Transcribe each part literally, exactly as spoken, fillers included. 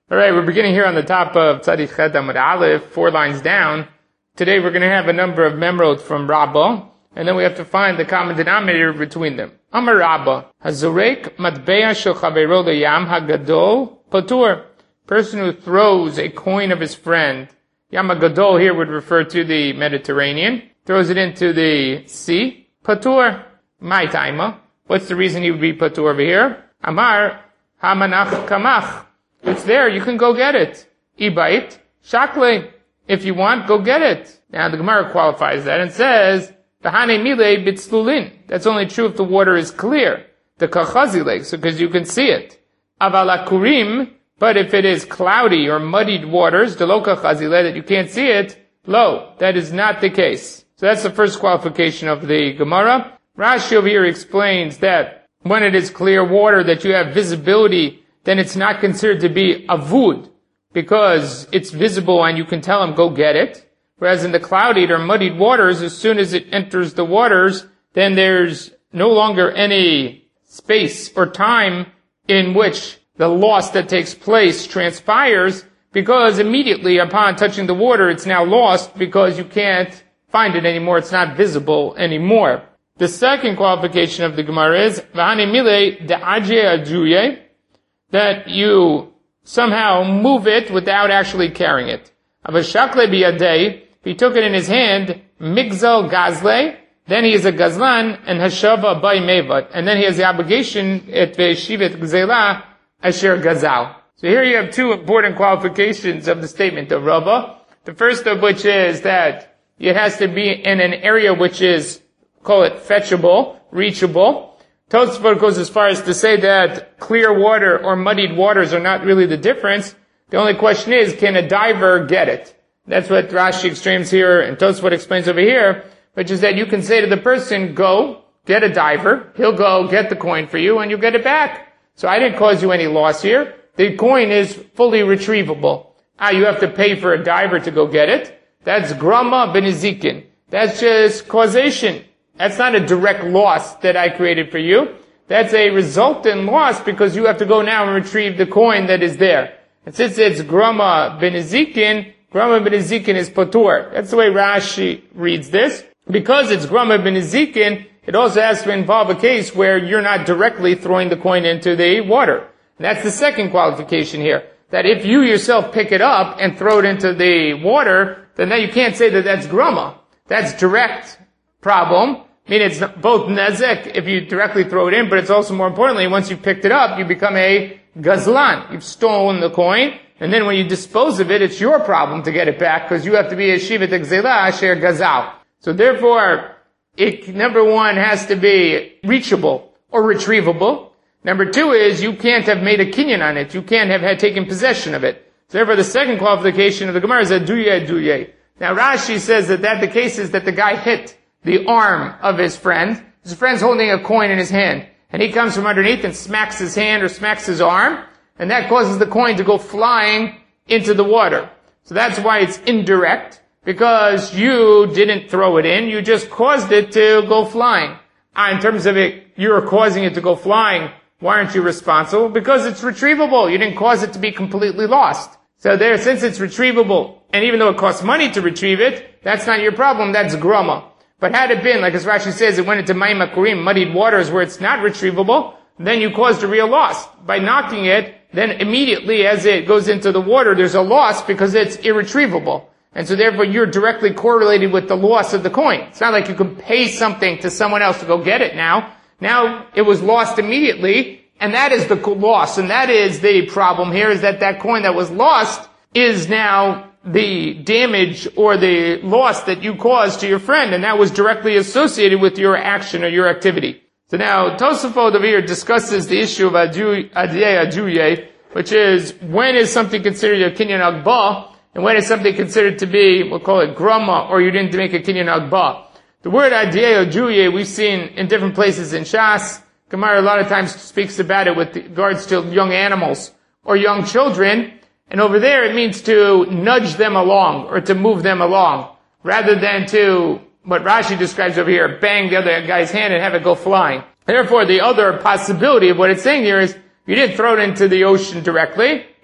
All right, we're beginning here on the top of Tzaddik Chet Amud Aleph, four lines down. Today we're going to have a number of memrot from Rabbah, and then we have to find the common denominator between them. Amar Rabbah, Hazorek matbeya shel chaveiro leyam hagadol patur. Person who throws a coin of his friend, Yam hagadol here would refer to the Mediterranean, throws it into the sea, patur. My taima. What's the reason he would be patur over here? Amar hamanach kamach. It's there, you can go get it. Ibait, shakle. If you want, go get it. Now the Gemara qualifies that and says, V'hane mile bitzlulin. That's only true if the water is clear. The kachazile, so because you can see it. Avalakurim, but if it is cloudy or muddied waters, the lo kachazile, that you can't see it, lo, that is not the case. So that's the first qualification of the Gemara. Rashi over here explains that when it is clear water, that you have visibility, then it's not considered to be avud, because it's visible and you can tell him, go get it. Whereas in the clouded or muddied waters, as soon as it enters the waters, then there's no longer any space or time in which the loss that takes place transpires, because immediately upon touching the water, it's now lost because you can't find it anymore. It's not visible anymore. The second qualification of the Gemara is, V'hane mile de'ajeh ajuye, that you somehow move it without actually carrying it. Avashakle biyadei, he took it in his hand, migzal gazle, then he is a gazlan, and hashava bay mevat, and then he has the obligation at ve'shivet gzela asher gazal. So here you have two important qualifications of the statement of Rabbah. The first of which is that it has to be in an area which is, call it fetchable, reachable. Tosfot goes as far as to say that clear water or muddied waters are not really the difference. The only question is, can a diver get it? That's what Rashi explains here, and Tosfot explains over here, which is that you can say to the person, go, get a diver, he'll go get the coin for you, and you get it back. So I didn't cause you any loss here. The coin is fully retrievable. Ah, you have to pay for a diver to go get it. That's grama benizikin. That's just causation. That's not a direct loss that I created for you. That's a resultant loss because you have to go now and retrieve the coin that is there. And since it's grama benizikin, grama benizikin is patur. That's the way Rashi reads this. Because it's grama benizikin, it also has to involve a case where you're not directly throwing the coin into the water. And that's the second qualification here. That if you yourself pick it up and throw it into the water, then now you can't say that that's grama. That's direct problem. I mean, it's both nezek if you directly throw it in, but it's also more importantly, once you've picked it up, you become a gazlan. You've stolen the coin, and then when you dispose of it, it's your problem to get it back, because you have to be a shivat gzela asher gazal. So therefore, it, number one, has to be reachable or retrievable. Number two is, you can't have made a kinyan on it. You can't have had taken possession of it. So therefore, the second qualification of the Gemara is aduye aduye. Now Rashi says that that the case is that the guy hit the arm of his friend. His friend's holding a coin in his hand, and he comes from underneath and smacks his hand or smacks his arm, and that causes the coin to go flying into the water. So that's why it's indirect, because you didn't throw it in, you just caused it to go flying. Ah, in terms of it, you're causing it to go flying, why aren't you responsible? Because it's retrievable. You didn't cause it to be completely lost. So there, since it's retrievable, and even though it costs money to retrieve it, that's not your problem, that's grama. But had it been, like as Rashi says, it went into Mayim Akurim, muddied waters where it's not retrievable, then you caused a real loss. By knocking it, then immediately as it goes into the water, there's a loss because it's irretrievable. And so therefore you're directly correlated with the loss of the coin. It's not like you can pay something to someone else to go get it now. Now it was lost immediately, and that is the loss. And that is the problem here, is that that coin that was lost is now the damage or the loss that you caused to your friend, and that was directly associated with your action or your activity. So now, Tosafot over here discusses the issue of adiyeh aduye, which is, when is something considered a kinyan agba, and when is something considered to be, we'll call it grama, or you didn't make a kinyan agba. The word adiyeh aduye we've seen in different places in Shas. Gemara a lot of times speaks about it with regards to young animals or young children. And over there it means to nudge them along or to move them along, rather than to, what Rashi describes over here, bang the other guy's hand and have it go flying. Therefore, the other possibility of what it's saying here is, you didn't throw it into the ocean directly.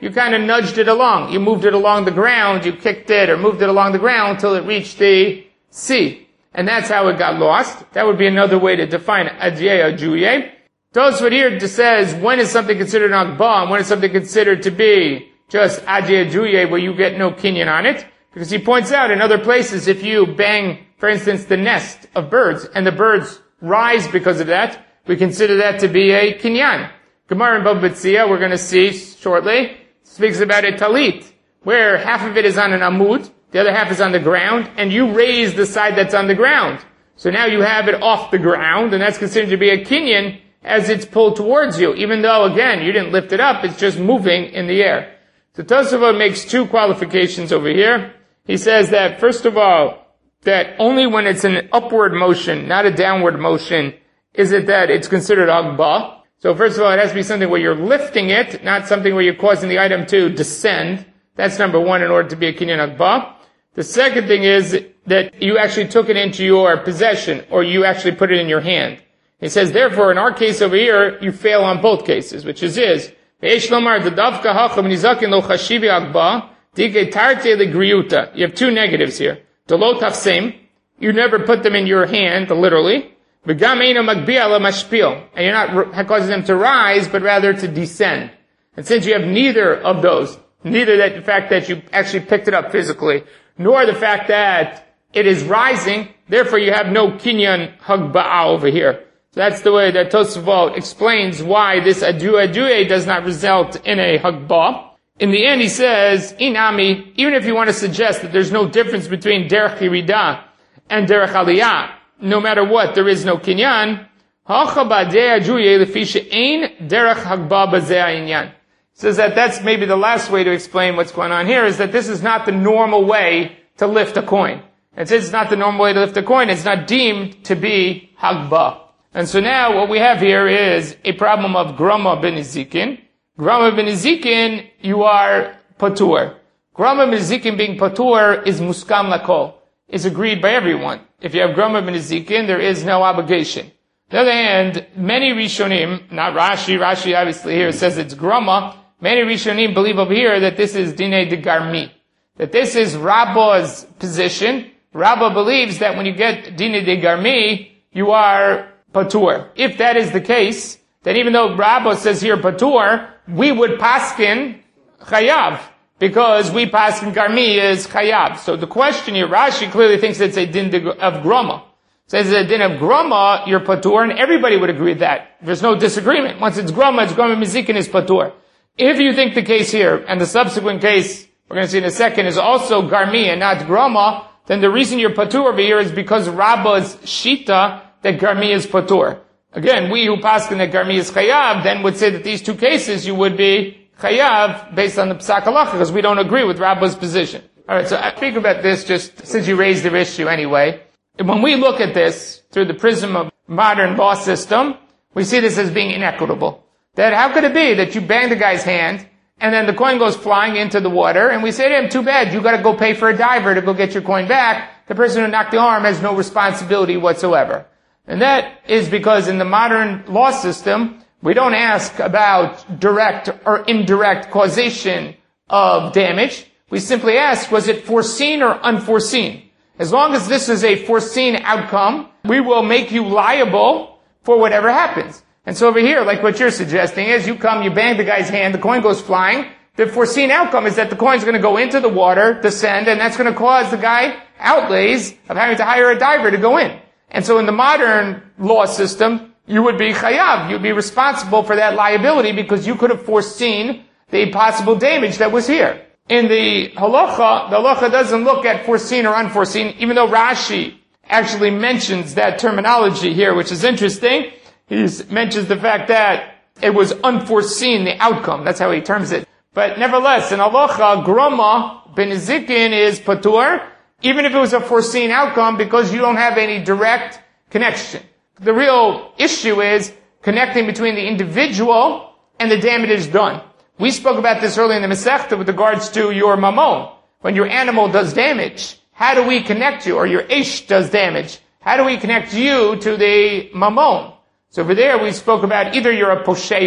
you kind of nudged it along. You moved it along the ground, you kicked it or moved it along the ground until it reached the sea. And that's how it got lost. That would be another way to define adiyeh ajuye. Tosfot here says, when is something considered an agbah and when is something considered to be just adiyeh ajuye where you get no kinyan on it? Because he points out in other places, if you bang, for instance, the nest of birds and the birds rise because of that, we consider that to be a kinyan. Gemara in Bava Metzia, we're going to see shortly, speaks about a talit, where half of it is on an amud, the other half is on the ground, and you raise the side that's on the ground. So now you have it off the ground, and that's considered to be a kinyan as it's pulled towards you, even though, again, you didn't lift it up, it's just moving in the air. So Tosfot makes two qualifications over here. He says that, first of all, that only when it's an upward motion, not a downward motion, is it that it's considered agbah. So first of all, it has to be something where you're lifting it, not something where you're causing the item to descend. That's number one in order to be a kinyan agbah. The second thing is that you actually took it into your possession, or you actually put it in your hand. He says, therefore, in our case over here, you fail on both cases, which is is, you have two negatives here. You never put them in your hand, literally. And you're not causing them to rise, but rather to descend. And since you have neither of those, neither that the fact that you actually picked it up physically, nor the fact that it is rising, therefore you have no kinyan hagba'ah over here. So that's the way that Tosfot explains why this adiyeh ajuye does not result in a hagba'ah. In the end, he says, inami, even if you want to suggest that there's no difference between derech yirida and derech aliyah, no matter what, there is no kinyan, says that that's maybe the last way to explain what's going on here, is that this is not the normal way to lift a coin. And since it's not the normal way to lift a coin, it's not deemed to be hagbah. And so now what we have here is a problem of grama b'nezikin. Grama b'nezikin, you are patur. Grama b'nezikin being patur is muskam lakol, is agreed by everyone. If you have grama b'nezikin, there is no obligation. On the other hand, many Rishonim, not Rashi, Rashi obviously here says it's grama, many Rishonim believe over here that this is dinei de garmi, that this is Rabba's position. Rabba believes that when you get dinei de garmi, you are patur. If that is the case, then even though Rabba says here patur, we would paskin chayav, because we paskin garmi is chayav. So the question here, Rashi clearly thinks it's a din of grama. Says it's a din of grama, you're patur, and everybody would agree with that. There's no disagreement. Once it's grama, it's grama mizikin is patur. If you think the case here, and the subsequent case, we're going to see in a second, is also garmi and not grama, then the reason you're patur over here is because Rabba's shita, that garmi is patur. Again, we who paskin that garmi is chayav, then would say that these two cases you would be chayav based on the psak halacha, because we don't agree with Rabba's position. Alright, so I speak about this just since you raised the issue anyway. When we look at this through the prism of modern law system, we see this as being inequitable. That how could it be that you bang the guy's hand, and then the coin goes flying into the water, and we say to him, too bad, you gotta go pay for a diver to go get your coin back. The person who knocked the arm has no responsibility whatsoever. And that is because in the modern law system, we don't ask about direct or indirect causation of damage. We simply ask, was it foreseen or unforeseen? As long as this is a foreseen outcome, we will make you liable for whatever happens. And so over here, like what you're suggesting is, you come, you bang the guy's hand, the coin goes flying. The foreseen outcome is that the coin's going to go into the water, descend, and that's going to cause the guy outlays of having to hire a diver to go in. And so in the modern law system, you would be chayav. You'd be responsible for that liability because you could have foreseen the possible damage that was here. In the halacha, the halacha doesn't look at foreseen or unforeseen, even though Rashi actually mentions that terminology here, which is interesting. He mentions the fact that it was unforeseen, the outcome. That's how he terms it. But nevertheless, in halacha, grama b'nezikin is patur, even if it was a foreseen outcome, because you don't have any direct connection. The real issue is connecting between the individual and the damage done. We spoke about this earlier in the Masechta with regards to your mamon. When your animal does damage, how do we connect you? Or your ish does damage. How do we connect you to the mamon? So over there we spoke about either you're a posheya,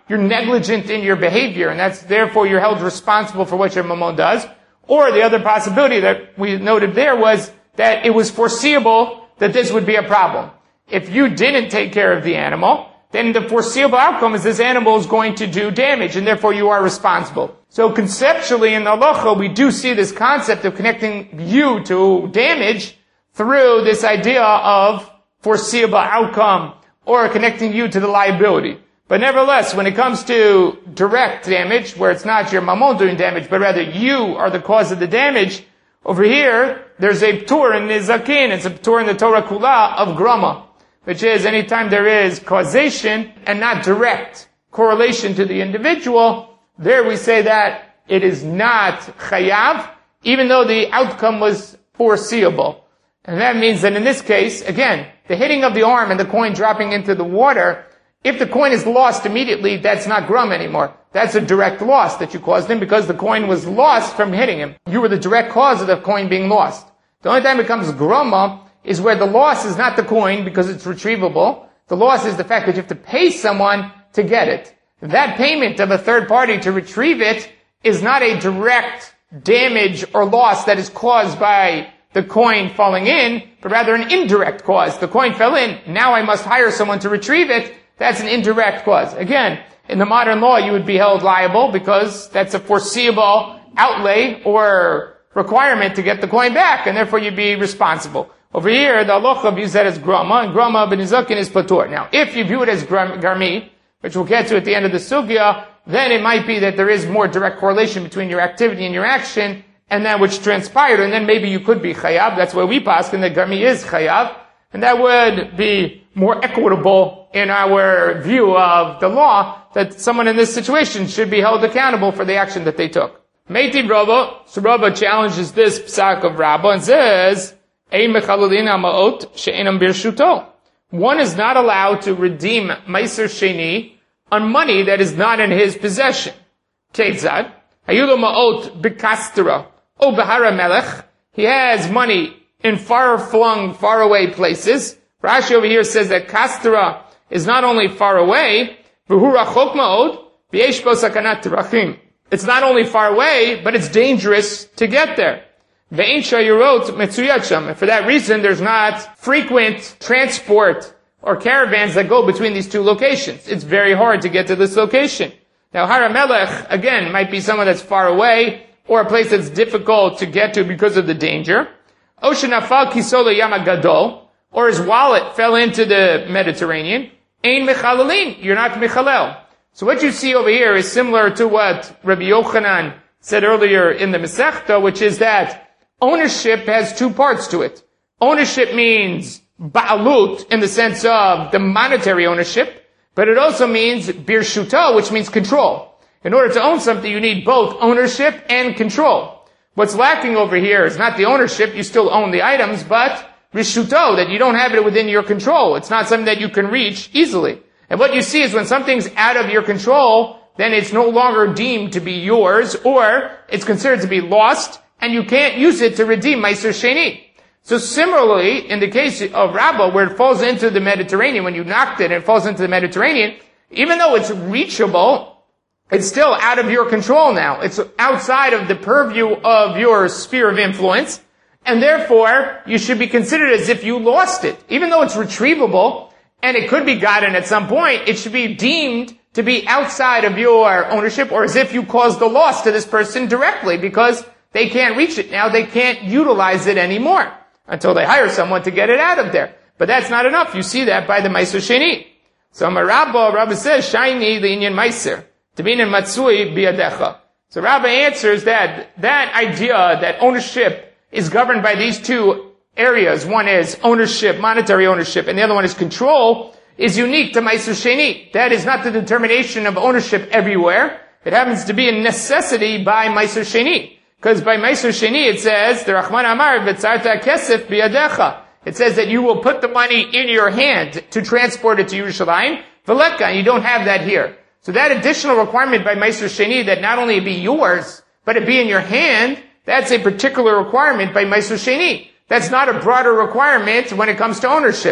you're negligent in your behavior, and that's therefore you're held responsible for what your mamon does. Or the other possibility that we noted there was that it was foreseeable that this would be a problem. If you didn't take care of the animal, then the foreseeable outcome is this animal is going to do damage, and therefore you are responsible. So conceptually in the halacha, we do see this concept of connecting you to damage through this idea of foreseeable outcome, or connecting you to the liability. But nevertheless, when it comes to direct damage, where it's not your mamon doing damage, but rather you are the cause of the damage, over here, there's a p'tur in Nizakin, it's a p'tur in the Torah Kula of grama, which is anytime there is causation and not direct correlation to the individual, there we say that it is not chayav, even though the outcome was foreseeable. And that means that in this case, again, the hitting of the arm and the coin dropping into the water, if the coin is lost immediately, that's not grum anymore. That's a direct loss that you caused him because the coin was lost from hitting him. You were the direct cause of the coin being lost. The only time it becomes grumma is where the loss is not the coin because it's retrievable. The loss is the fact that you have to pay someone to get it. That payment of a third party to retrieve it is not a direct damage or loss that is caused by the coin falling in, but rather an indirect cause. The coin fell in, now I must hire someone to retrieve it. That's an indirect cause. Again, in the modern law, you would be held liable because that's a foreseeable outlay or requirement to get the coin back, and therefore you'd be responsible. Over here, the halacha views that as grama, and grama b'nizakin is patur. Now, if you view it as garmi, which we'll get to at the end of the sugya, then it might be that there is more direct correlation between your activity and your action, and that which transpired, and then maybe you could be chayav. That's why we pass, and that garmi is chayav, and that would be more equitable in our view of the law, that someone in this situation should be held accountable for the action that they took. Meitiv Rava, so Rava challenges this psak of Rabba and says, Ein mechalulin ha'ma'ot she'enam birshuto. One is not allowed to redeem meiser sheni on money that is not in his possession. Ketzad, hayulo ma'ot b'kastera, o b'hara melech. He has money in far-flung, far-away places. Rashi over here says that kastera is not only far away, v'hu rachok ma'od, v'yesh bo sakanat terachim. It's not only far away, but it's dangerous to get there. Ve'ein shayirot metzuyat sham. And for that reason, there's not frequent transport or caravans that go between these two locations. It's very hard to get to this location. Now, Har HaMelech, again, might be someone that's far away, or a place that's difficult to get to because of the danger. O shenafal kisolo yam gadol, or his wallet fell into the Mediterranean. Ein mechalelin, you're not mechalel. So what you see over here is similar to what Rabbi Yochanan said earlier in the Masechta, which is that ownership has two parts to it. Ownership means ba'alut in the sense of the monetary ownership, but it also means birshuta, which means control. In order to own something, you need both ownership and control. What's lacking over here is not the ownership, you still own the items, but rishuto, that you don't have it within your control. It's not something that you can reach easily. And what you see is when something's out of your control, then it's no longer deemed to be yours, or it's considered to be lost, and you can't use it to redeem Meiser Sheni. So similarly, in the case of Rabbah, where it falls into the Mediterranean, when you knocked it and it falls into the Mediterranean, even though it's reachable, it's still out of your control now. It's outside of the purview of your sphere of influence, and therefore, you should be considered as if you lost it. Even though it's retrievable, and it could be gotten at some point, it should be deemed to be outside of your ownership, or as if you caused the loss to this person directly, because they can't reach it now, they can't utilize it anymore, until they hire someone to get it out of there. But that's not enough. You see that by the Meiser Sheni. So Marabba, Rabba says, Shaini l'inyan Meiser, Tevinin Matsui biyadecha. So Rabba answers that, that idea that ownership is governed by these two areas. One is ownership, monetary ownership, and the other one is control, is unique to Meiser Sheni. That is not the determination of ownership everywhere. It happens to be a necessity by Meiser Sheni. Because by Meiser Sheni it says, the Rahman Amar, V'tzarta kesef biyadecha. It says that you will put the money in your hand to transport it to Yerushalayim, v'leka, and you don't have that here. So that additional requirement by Meiser Sheni, that not only it be yours, but it be in your hand, that's a particular requirement by Meiser Sheni. That's not a broader requirement when it comes to ownership.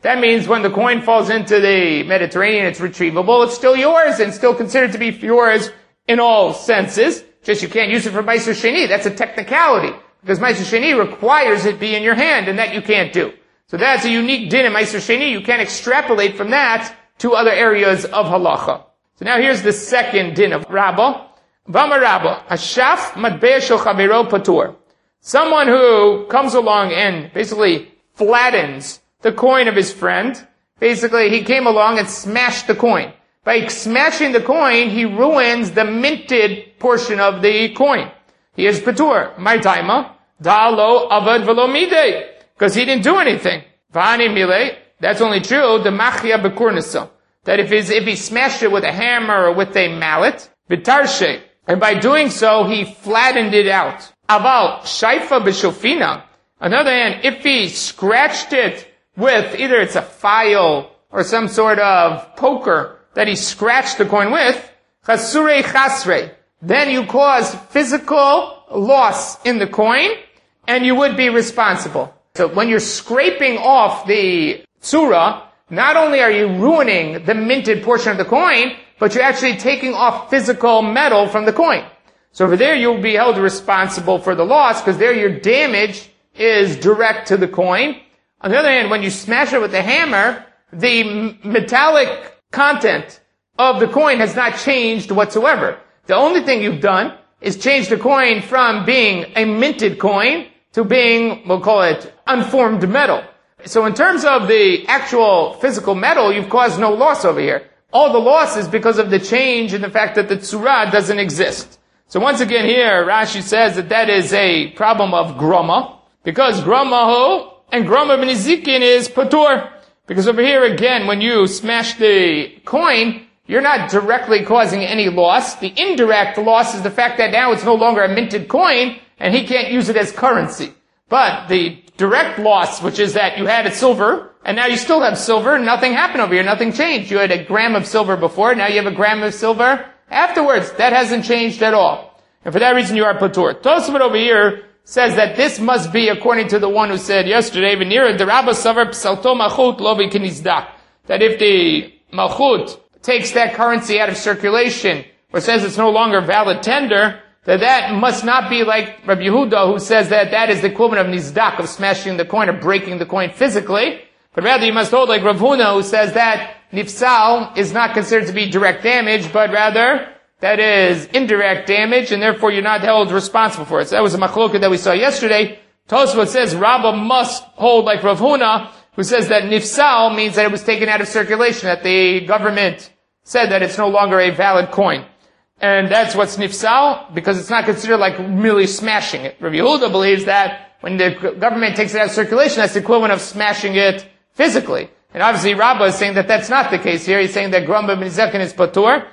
That means when the coin falls into the Mediterranean, it's retrievable. It's still yours and still considered to be yours in all senses. Just you can't use it for Meiser Sheni. That's a technicality. Because Meiser Sheni requires it be in your hand, and that you can't do. So that's a unique din in Meiser Sheni. You can't extrapolate from that to other areas of halacha. So now here's the second din of Rabbah. V'amar Rabbah, Hashaf matbea shel chavero patur. Someone who comes along and basically flattens the coin of his friend. Basically, he came along and smashed the coin. By smashing the coin, he ruins the minted portion of the coin. He is patur. My taima, da lo avad v'lo midei. Because he didn't do anything. V'ani milei. That's only true, the machia bekurnasa. That if he's, if he smashed it with a hammer or with a mallet, v'tarshe. And by doing so, he flattened it out. Aval, shaifa b'shofina. On the other hand, if he scratched it with, either it's a file or some sort of poker that he scratched the coin with, chasure chasre. Then you cause physical loss in the coin, and you would be responsible. So when you're scraping off the tsura, not only are you ruining the minted portion of the coin, but you're actually taking off physical metal from the coin. So over there you'll be held responsible for the loss, because there your damage is direct to the coin. On the other hand, when you smash it with the hammer, the metallic content of the coin has not changed whatsoever. The only thing you've done is change the coin from being a minted coin to being, we'll call it, unformed metal. So in terms of the actual physical metal, you've caused no loss over here. All the loss is because of the change in the fact that the tzura doesn't exist. So once again here, Rashi says that that is a problem of groma, because groma and groma b'nizikin is patur. Because over here again, when you smash the coin, you're not directly causing any loss. The indirect loss is the fact that now it's no longer a minted coin, and he can't use it as currency. But the direct loss, which is that you had a silver, and now you still have silver, nothing happened over here, nothing changed. You had a gram of silver before, now you have a gram of silver afterwards. That hasn't changed at all. And for that reason you are patur. Tosafot over here says that this must be according to the one who said yesterday, V'nira derabba savar psalto malchut lo v'kinizdak. That if the malchut takes that currency out of circulation, or says it's no longer valid tender, that that must not be like Rabbi Yehuda, who says that that is the equivalent of nizdak, of smashing the coin or breaking the coin physically. But rather you must hold like Rav Huna, who says that nifsal is not considered to be direct damage, but rather that is indirect damage, and therefore you're not held responsible for it. So that was a machloket that we saw yesterday. Tosfot says Rabbah must hold like Rav Huna, who says that nifsal means that it was taken out of circulation, that the government said that it's no longer a valid coin. And that's what's nifsal, because it's not considered like merely smashing it. Rabbi Yehuda believes that when the government takes it out of circulation, that's the equivalent of smashing it physically. And obviously Rabbah is saying that that's not the case here. He's saying that gramba b'nizakin is patur.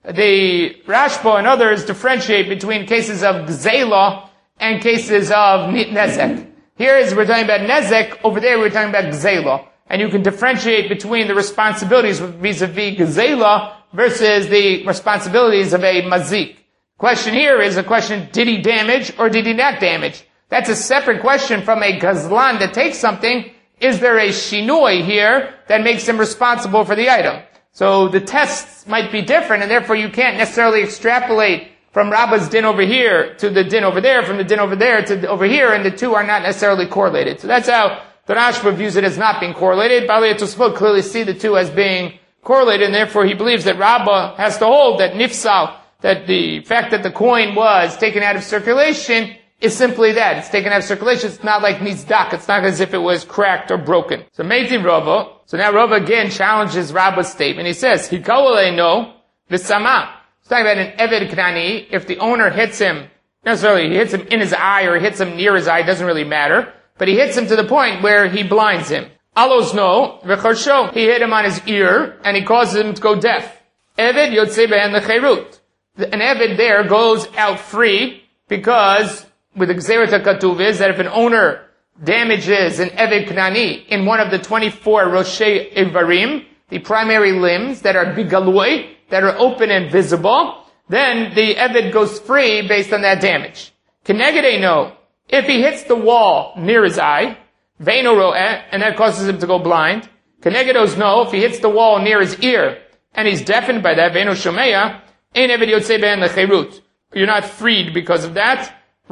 The Rashba and others differentiate between cases of gzela and cases of nezek. Here is, we're talking about nezek, over there we're talking about gzela. And you can differentiate between the responsibilities vis-a-vis gzela versus the responsibilities of a mazik. Question here is a question, did he damage or did he not damage? That's a separate question from a gazlan that takes something. Is there a shinoi here that makes him responsible for the item? So the tests might be different, and therefore you can't necessarily extrapolate from Rabbah's din over here to the din over there, from the din over there to over here, and the two are not necessarily correlated. So that's how the Rashba views it as not being correlated. Balei Tosafot clearly see the two as being correlated, and therefore he believes that Rabbah has to hold that nifsal, that the fact that the coin was taken out of circulation is simply that. It's taken out of circulation. It's not like nizdak. It's not as if it was cracked or broken. So Meitiv Rava. So now Rava again challenges Rabbah's statement. He says, Hikawale no v'sama. He's talking about an Eved Knani. If the owner hits him, necessarily he hits him in his eye or he hits him near his eye, it doesn't really matter. But he hits him to the point where he blinds him. Alos no v'charsho. He hit him on his ear and he causes him to go deaf. Eved yotzei behen lecherut. An Eved there goes out free because with the Gzeirat HaKatuv is that if an owner damages an Eved Knani in one of the twenty-four Roshei Ivarim, the primary limbs that are bigalui, that are open and visible, then the Eved goes free based on that damage. Keneged no, if he hits the wall near his eye, veino ro'eh, and that causes him to go blind, Kenegedos no, if he hits the wall near his ear, and he's deafened by that, Ve'eno shomeya, ein eved yotzei ben lecherut. You're not freed because of that.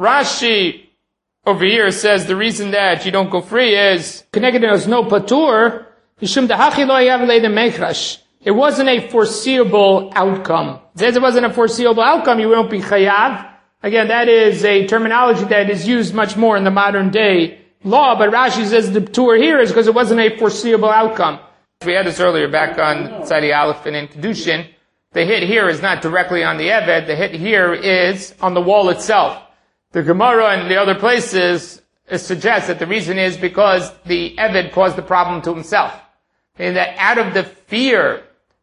Rashi over here says the reason that you don't go free is, Kenegedos no patur, Mishum dehachi lo yav le'edem mechrash. It wasn't a foreseeable outcome. Since it wasn't a foreseeable outcome, you won't be chayav. Again, that is a terminology that is used much more in the modern day law, but Rashi says the tour here is because it wasn't a foreseeable outcome. We had this earlier back on Tzadi Aleph and in Kedushin. The hit here is not directly on the Eved, the hit here is on the wall itself. The Gemara and the other places suggest that the reason is because the Eved caused the problem to himself. And that out of the fear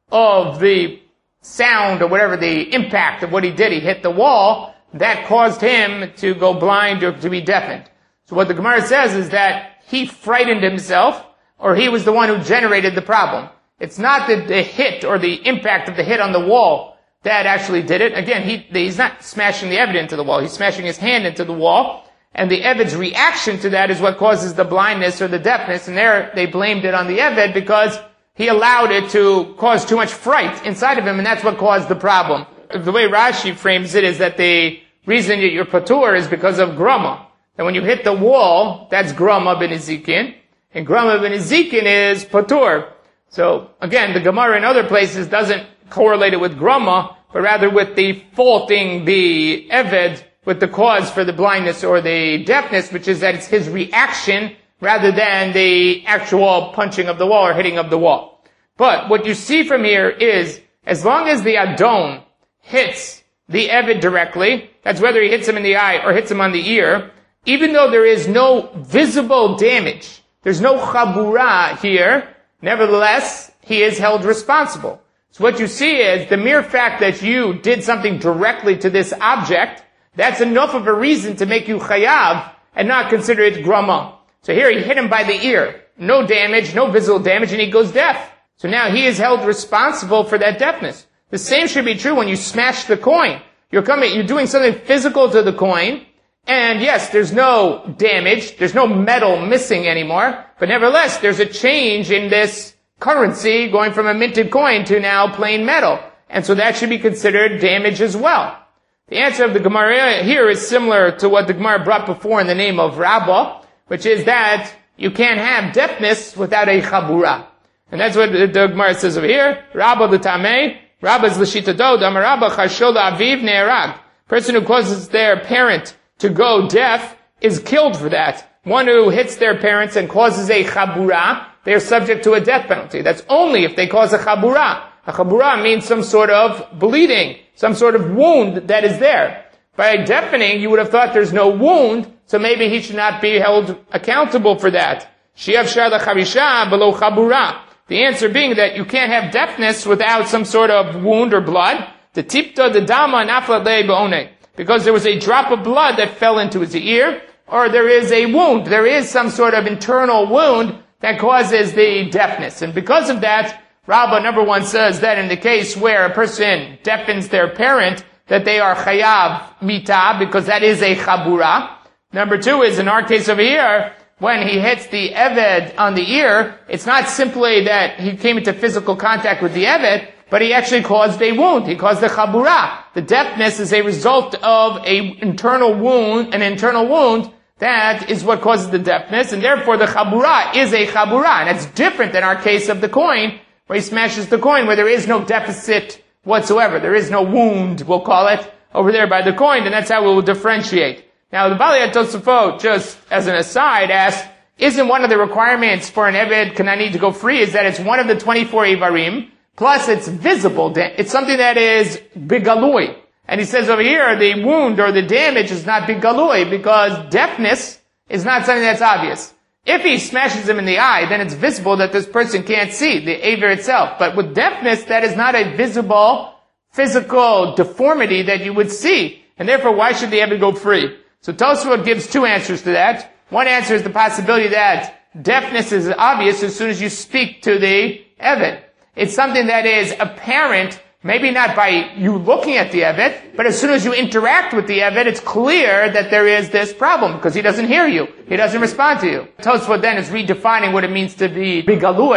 of the sound or whatever, the impact of what he did, he hit the wall, that caused him to go blind or to be deafened. So what the Gemara says is that he frightened himself, or he was the one who generated the problem. It's not the, the hit or the impact of the hit on the wall that actually did it. Again, he, he's not smashing the Eved into the wall. He's smashing his hand into the wall. And the Eved's reaction to that is what causes the blindness or the deafness. And there they blamed it on the Eved because he allowed it to cause too much fright inside of him, and that's what caused the problem. The way Rashi frames it is that the reason that you're patur is because of grama. And when you hit the wall, that's grama ben Ezekin. And grama ben Ezekin is patur. So, again, the Gemara in other places doesn't correlate it with grama, but rather with the faulting the Eved with the cause for the blindness or the deafness, which is that it's his reaction rather than the actual punching of the wall or hitting of the wall. But what you see from here is, as long as the Adon hits the Eved directly, that's whether he hits him in the eye or hits him on the ear, even though there is no visible damage, there's no chabura here, nevertheless, he is held responsible. So what you see is, the mere fact that you did something directly to this object, that's enough of a reason to make you chayav and not consider it grama. So here he hit him by the ear. No damage, no visible damage, and he goes deaf. So now he is held responsible for that deafness. The same should be true when you smash the coin. You're coming, you're doing something physical to the coin, and yes, there's no damage, there's no metal missing anymore, but nevertheless, there's a change in this currency going from a minted coin to now plain metal. And so that should be considered damage as well. The answer of the Gemara here is similar to what the Gemara brought before in the name of Rabbah, which is that you can't have deafness without a chabura. And that's what the Gemara says over here. Rabbah the Tameh, Rabbah's l'shita do, Damar Rabbah chashol aviv ne'erag. Person who causes their parent to go deaf is killed for that. One who hits their parents and causes a chabura, they are subject to a death penalty. That's only if they cause a chabura. A chabura means some sort of bleeding, some sort of wound that is there. By deafening, you would have thought there's no wound, so maybe he should not be held accountable for that. Shiav shar l'charisha below chabura. The answer being that you can't have deafness without some sort of wound or blood. The tipta, the dama, nafla le be'one. Because there was a drop of blood that fell into his ear, or there is a wound. There is some sort of internal wound that causes the deafness. And because of that, Rabbah, number one, says that in the case where a person deafens their parent, that they are chayav mita, because that is a chabura. Number two is, in our case over here, when he hits the Eved on the ear, it's not simply that he came into physical contact with the Eved, but he actually caused a wound. He caused a chabura. The deafness is a result of a internal wound, an internal wound, that is what causes the deafness, and therefore the chabura is a chabura. And it's different than our case of the coin, where he smashes the coin, where there is no deficit whatsoever. There is no wound, we'll call it, over there by the coin, and that's how we will differentiate. Now, the Bali Tosafot, just as an aside, asked, isn't one of the requirements for an Eved Kanani to go free is that it's one of the twenty-four Ivarim, plus it's visible. It's something that is bigalui. And he says over here, the wound or the damage is not bigalui, because deafness is not something that's obvious. If he smashes him in the eye, then it's visible that this person can't see, the Aver itself. But with deafness, that is not a visible, physical deformity that you would see. And therefore, why should the Eved go free? So Tosfot gives two answers to that. One answer is the possibility that deafness is obvious as soon as you speak to the Eved. It's something that is apparent, maybe not by you looking at the Eved, but as soon as you interact with the Eved, it's clear that there is this problem, because he doesn't hear you. He doesn't respond to you. Tosfot then is redefining what it means to be bigalui,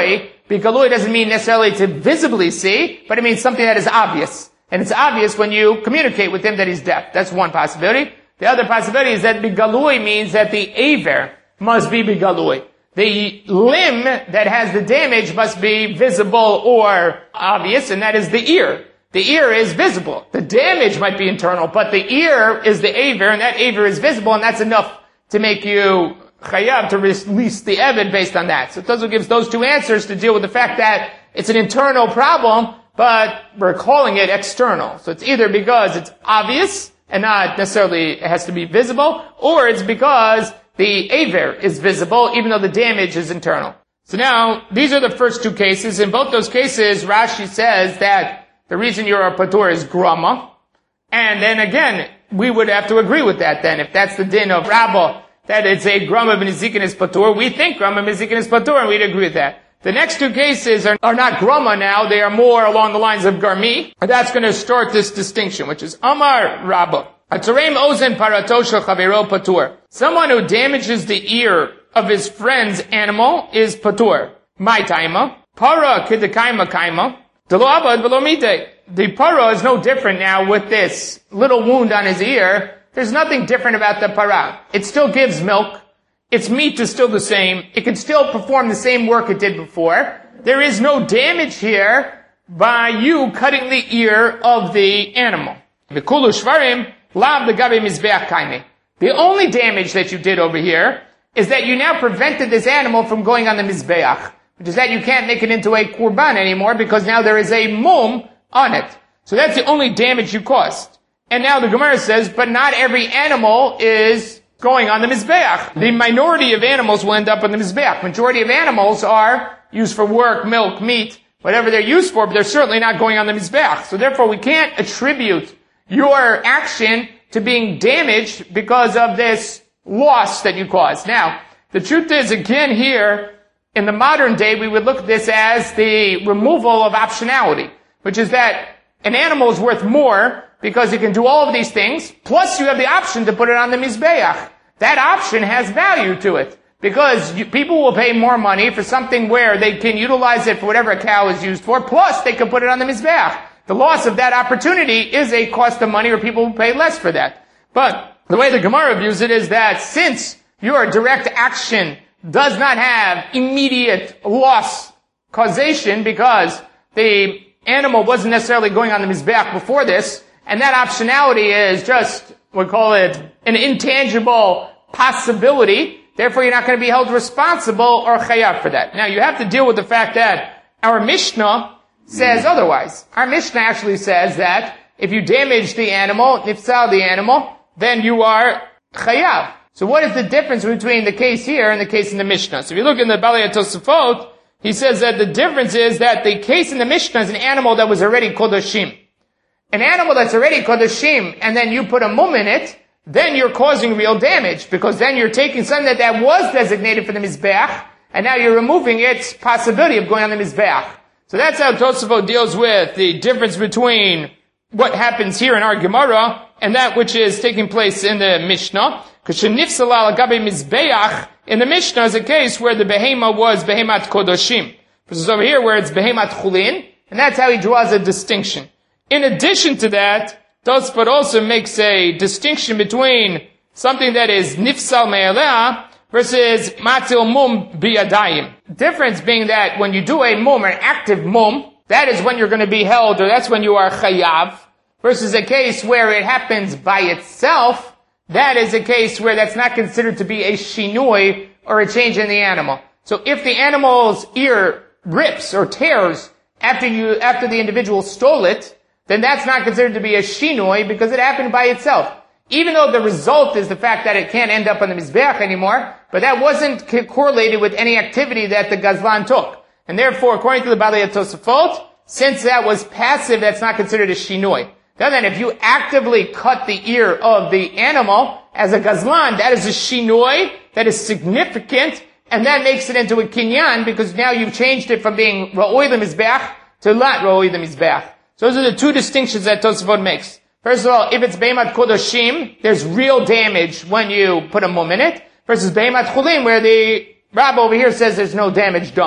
Bigalui doesn't mean necessarily to visibly see, but it means something that is obvious. And it's obvious when you communicate with him that he's deaf. That's one possibility. The other possibility is that Bigalui means that the aver must be Bigalui. The limb that has the damage must be visible or obvious, and that is the ear. The ear is visible. The damage might be internal, but the ear is the aver, and that aver is visible, and that's enough to make you chayav to release the eved based on that. So Tozu gives those two answers to deal with the fact that it's an internal problem, but we're calling it external. So it's either because it's obvious and not necessarily it has to be visible, or it's because the aver is visible even though the damage is internal. So now, these are the first two cases. In both those cases, Rashi says that the reason you're a patur is grama. And then again, we would have to agree with that then. If that's the din of Rabbah, that it's a grama b'nizikin is patur, we think grama b'nizikin is patur, and we'd agree with that. The next two cases are, are not grama now, they are more along the lines of garmi. And that's going to start this distinction, which is Amar Rabbah. Atzarem ozen parato shel chavero patur. Someone who damages the ear of his friend's animal is patur. My taima. Para kidekaima kaima. Delo abad velo mite. The para is no different now with this little wound on his ear. There's nothing different about the para. It still gives milk. Its meat is still the same. It can still perform the same work it did before. There is no damage here by you cutting the ear of the animal. V'kulu shvarim lav legabe mizbeach kaime. The only damage that you did over here is that you now prevented this animal from going on the mizbeach, which is that you can't make it into a kurban anymore because now there is a mum on it. So that's the only damage you caused. And now the Gemara says, but not every animal is going on the mizbeach. The minority of animals will end up on the mizbeach. Majority of animals are used for work, milk, meat, whatever they're used for, but they're certainly not going on the mizbeach. So therefore we can't attribute your action to being damaged because of this loss that you caused. Now, the truth is, again here, in the modern day, we would look at this as the removal of optionality, which is that an animal is worth more because it can do all of these things, plus you have the option to put it on the mizbeach. That option has value to it, because you, people will pay more money for something where they can utilize it for whatever a cow is used for, plus they can put it on the mizbeach. The loss of that opportunity is a cost of money, or people will pay less for that. But the way the Gemara views it is that since your direct action does not have immediate loss causation because the animal wasn't necessarily going on the mizbeach before this, and that optionality is just, we call it an intangible possibility, therefore you're not going to be held responsible or chayav for that. Now you have to deal with the fact that our Mishnah says otherwise. Our Mishnah actually says that if you damage the animal, nifsal the animal, then you are chayav. So what is the difference between the case here and the case in the Mishnah? So if you look in the Balei Tosafot, he says that the difference is that the case in the Mishnah is an animal that was already kodashim. An animal that's already kodashim, and then you put a mum in it, then you're causing real damage, because then you're taking something that, that was designated for the mizbeach, and now you're removing its possibility of going on the mizbeach. So that's how Tosafot deals with the difference between what happens here in our Gemara and that which is taking place in the Mishnah. Because shenifsal al gabe mizbeach in the Mishnah is a case where the behema was behemat kodoshim. This is over here where it's behemat chulin, and that's how he draws a distinction. In addition to that, Tosafot also makes a distinction between something that is nifsal me'aleh versus matil mum biyadayim. Difference being that when you do a mum, an active mum, that is when you're going to be held, or that's when you are chayav, versus a case where it happens by itself. That is a case where that's not considered to be a shinui or a change in the animal. So if the animal's ear rips or tears after you, after the individual stole it, then that's not considered to be a shinui because it happened by itself. Even though the result is the fact that it can't end up on the mizbeach anymore, but that wasn't co- correlated with any activity that the gazlan took. And therefore, according to the Balei Tosafot, since that was passive, that's not considered a shinui. Then if you actively cut the ear of the animal as a gazlan, that is a shinui, that is significant, and that makes it into a kinyan, because now you've changed it from being ra'oi the mizbeach to lat ra'oi the mizbeach. So those are the two distinctions that Tosafot makes. First of all, if it's behemat kodoshim, there's real damage when you put a mum in it, versus behemat chulin, where the Rabbah over here says there's no damage done.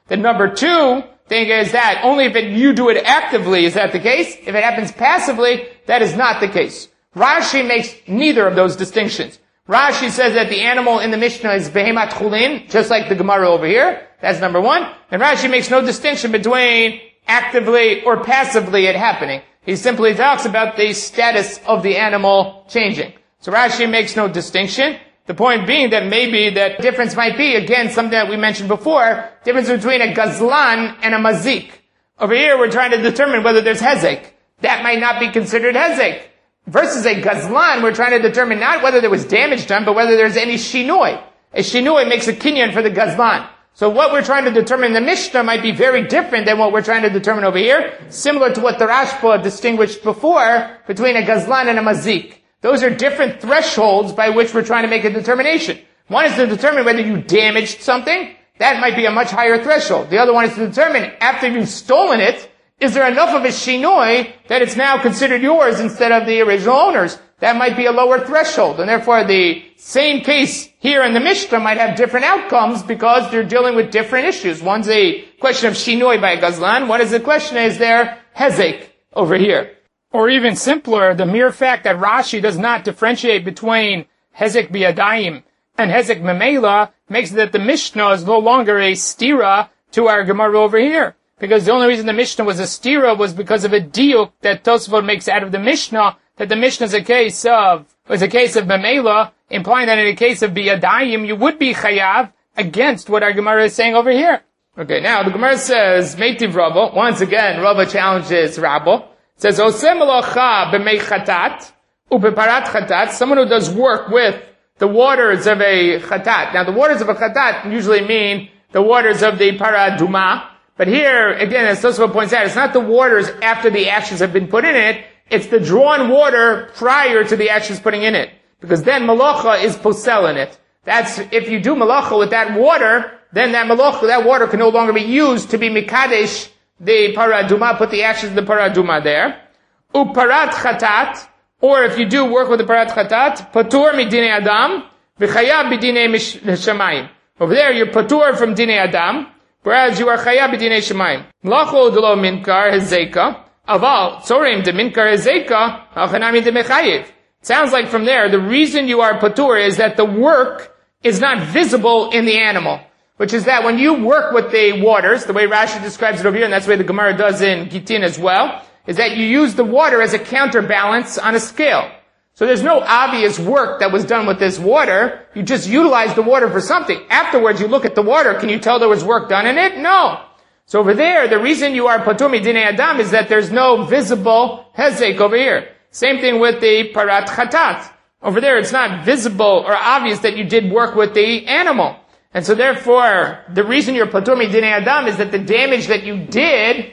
The number two thing is that only if it, you do it actively is that the case. If it happens passively, that is not the case. Rashi makes neither of those distinctions. Rashi says that the animal in the Mishnah is behemat chulin, just like the Gemara over here. That's number one. And Rashi makes no distinction between actively or passively it happening. He simply talks about the status of the animal changing. So Rashi makes no distinction. The point being that maybe the difference might be, again, something that we mentioned before, difference between a gazlan and a mazik. Over here, we're trying to determine whether there's hezek. That might not be considered hezek. Versus a gazlan, we're trying to determine not whether there was damage done, but whether there's any shinoi. A shinoi makes a kinyan for the gazlan. So what we're trying to determine in the Mishnah might be very different than what we're trying to determine over here, similar to what the Rashba distinguished before between a gazlan and a mazik. Those are different thresholds by which we're trying to make a determination. One is to determine whether you damaged something. That might be a much higher threshold. The other one is to determine, after you've stolen it, is there enough of a shinoi that it's now considered yours instead of the original owner's? That might be a lower threshold. And therefore, the same case here in the Mishnah might have different outcomes because they're dealing with different issues. One's a question of shinoi by a gazlan. One is the question, is there hezek over here? Or even simpler, the mere fact that Rashi does not differentiate between hezek biyadayim and hezek memela makes it that the Mishnah is no longer a stira to our Gemara over here. Because the only reason the Mishnah was a stira was because of a diuk that Tosfot makes out of the Mishnah, that the Mishnah is a case of, was a case of memela, implying that in a case of biyadayim, you would be chayav against what our Gemara is saying over here. Okay, now the Gemara says, Meitiv Rabba, once again, Rabba challenges Rabba. It says, Osem alocha b'mei chatat, u'beparat chatat, someone who does work with the waters of a chatat. Now the waters of a chatat usually mean the waters of the paraduma. But here, again, as Tosfot points out, it's not the waters after the ashes have been put in it, it's the drawn water prior to the ashes putting in it. Because then malacha is posel in it. That's, if you do malacha with that water, then that malacha, that water can no longer be used to be mikadesh the paraduma, put the ashes of the paraduma there. Uparat chatat, or if you do work with the parat chatat, patur midine adam, v'chayav b'dinei shamayim. Over there, you're patur from dinei adam, whereas you are chayav b'dinei shamayim. Mlacho delo minkar hezeka, aval tzorim de minkar hezeka, alchanami de mechayiv. Sounds like from there, the reason you are patur is that the work is not visible in the animal. Which is that when you work with the waters, the way Rashi describes it over here, and that's the way the Gemara does in Gitin as well, is that you use the water as a counterbalance on a scale. So there's no obvious work that was done with this water. You just utilize the water for something. Afterwards, you look at the water. Can you tell there was work done in it? No. So over there, the reason you are patur midinei adam is that there's no visible hezek over here. Same thing with the parat chatat. Over there, it's not visible or obvious that you did work with the animal. And so therefore, the reason you're patur midinei adam is that the damage that you did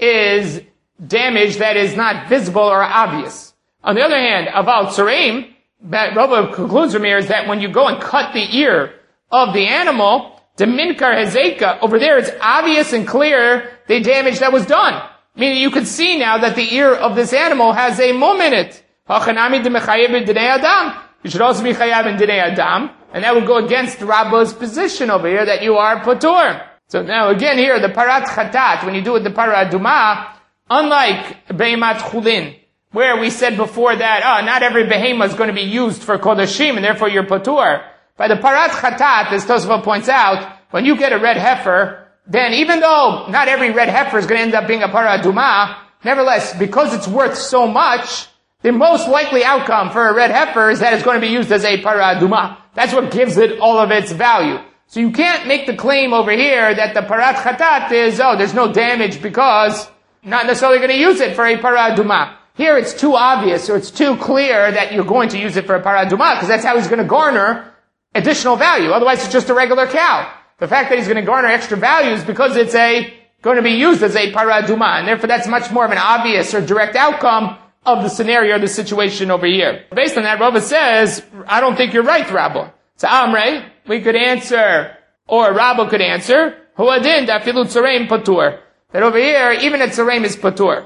is damage that is not visible or obvious. On the other hand, aval tzorim, that Rabba concludes from here, is that when you go and cut the ear of the animal, the minkar hezeka, over there it's obvious and clear the damage that was done. Meaning you can see now that the ear of this animal has a mum in it. Hachanami de mechayev dinei adam. You should also be chayav in dinei adam. And that would go against Rabba's position over here that you are patur. So now again here, the parat chatat, when you do it the paraduma, unlike behemat chulin, where we said before that, oh, not every behema is going to be used for kodashim, and therefore you're patur. By the parat chatat, as Tosfot points out, when you get a red heifer, then even though not every red heifer is going to end up being a paraduma, nevertheless, because it's worth so much, the most likely outcome for a red heifer is that it's going to be used as a paraduma. That's what gives it all of its value. So you can't make the claim over here that the parat chatat is, oh, there's no damage because not necessarily going to use it for a paraduma. Here it's too obvious or it's too clear that you're going to use it for a paraduma because that's how he's going to garner additional value. Otherwise it's just a regular cow. The fact that he's going to garner extra value is because it's a, going to be used as a paraduma. And therefore that's much more of an obvious or direct outcome of the scenario, the situation over here. Based on that, Rabba says, I don't think you're right, Rabba. So Amrei, we could answer, or Rabba could answer, Huadin dafilu tzoreim patur. That over here, even a tzoreim is patur.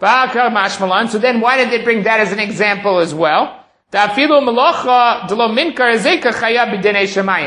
So then why did they bring that as an example as well? Dafilu malacha delo minkar ezeka chayav b'dinei shamayim.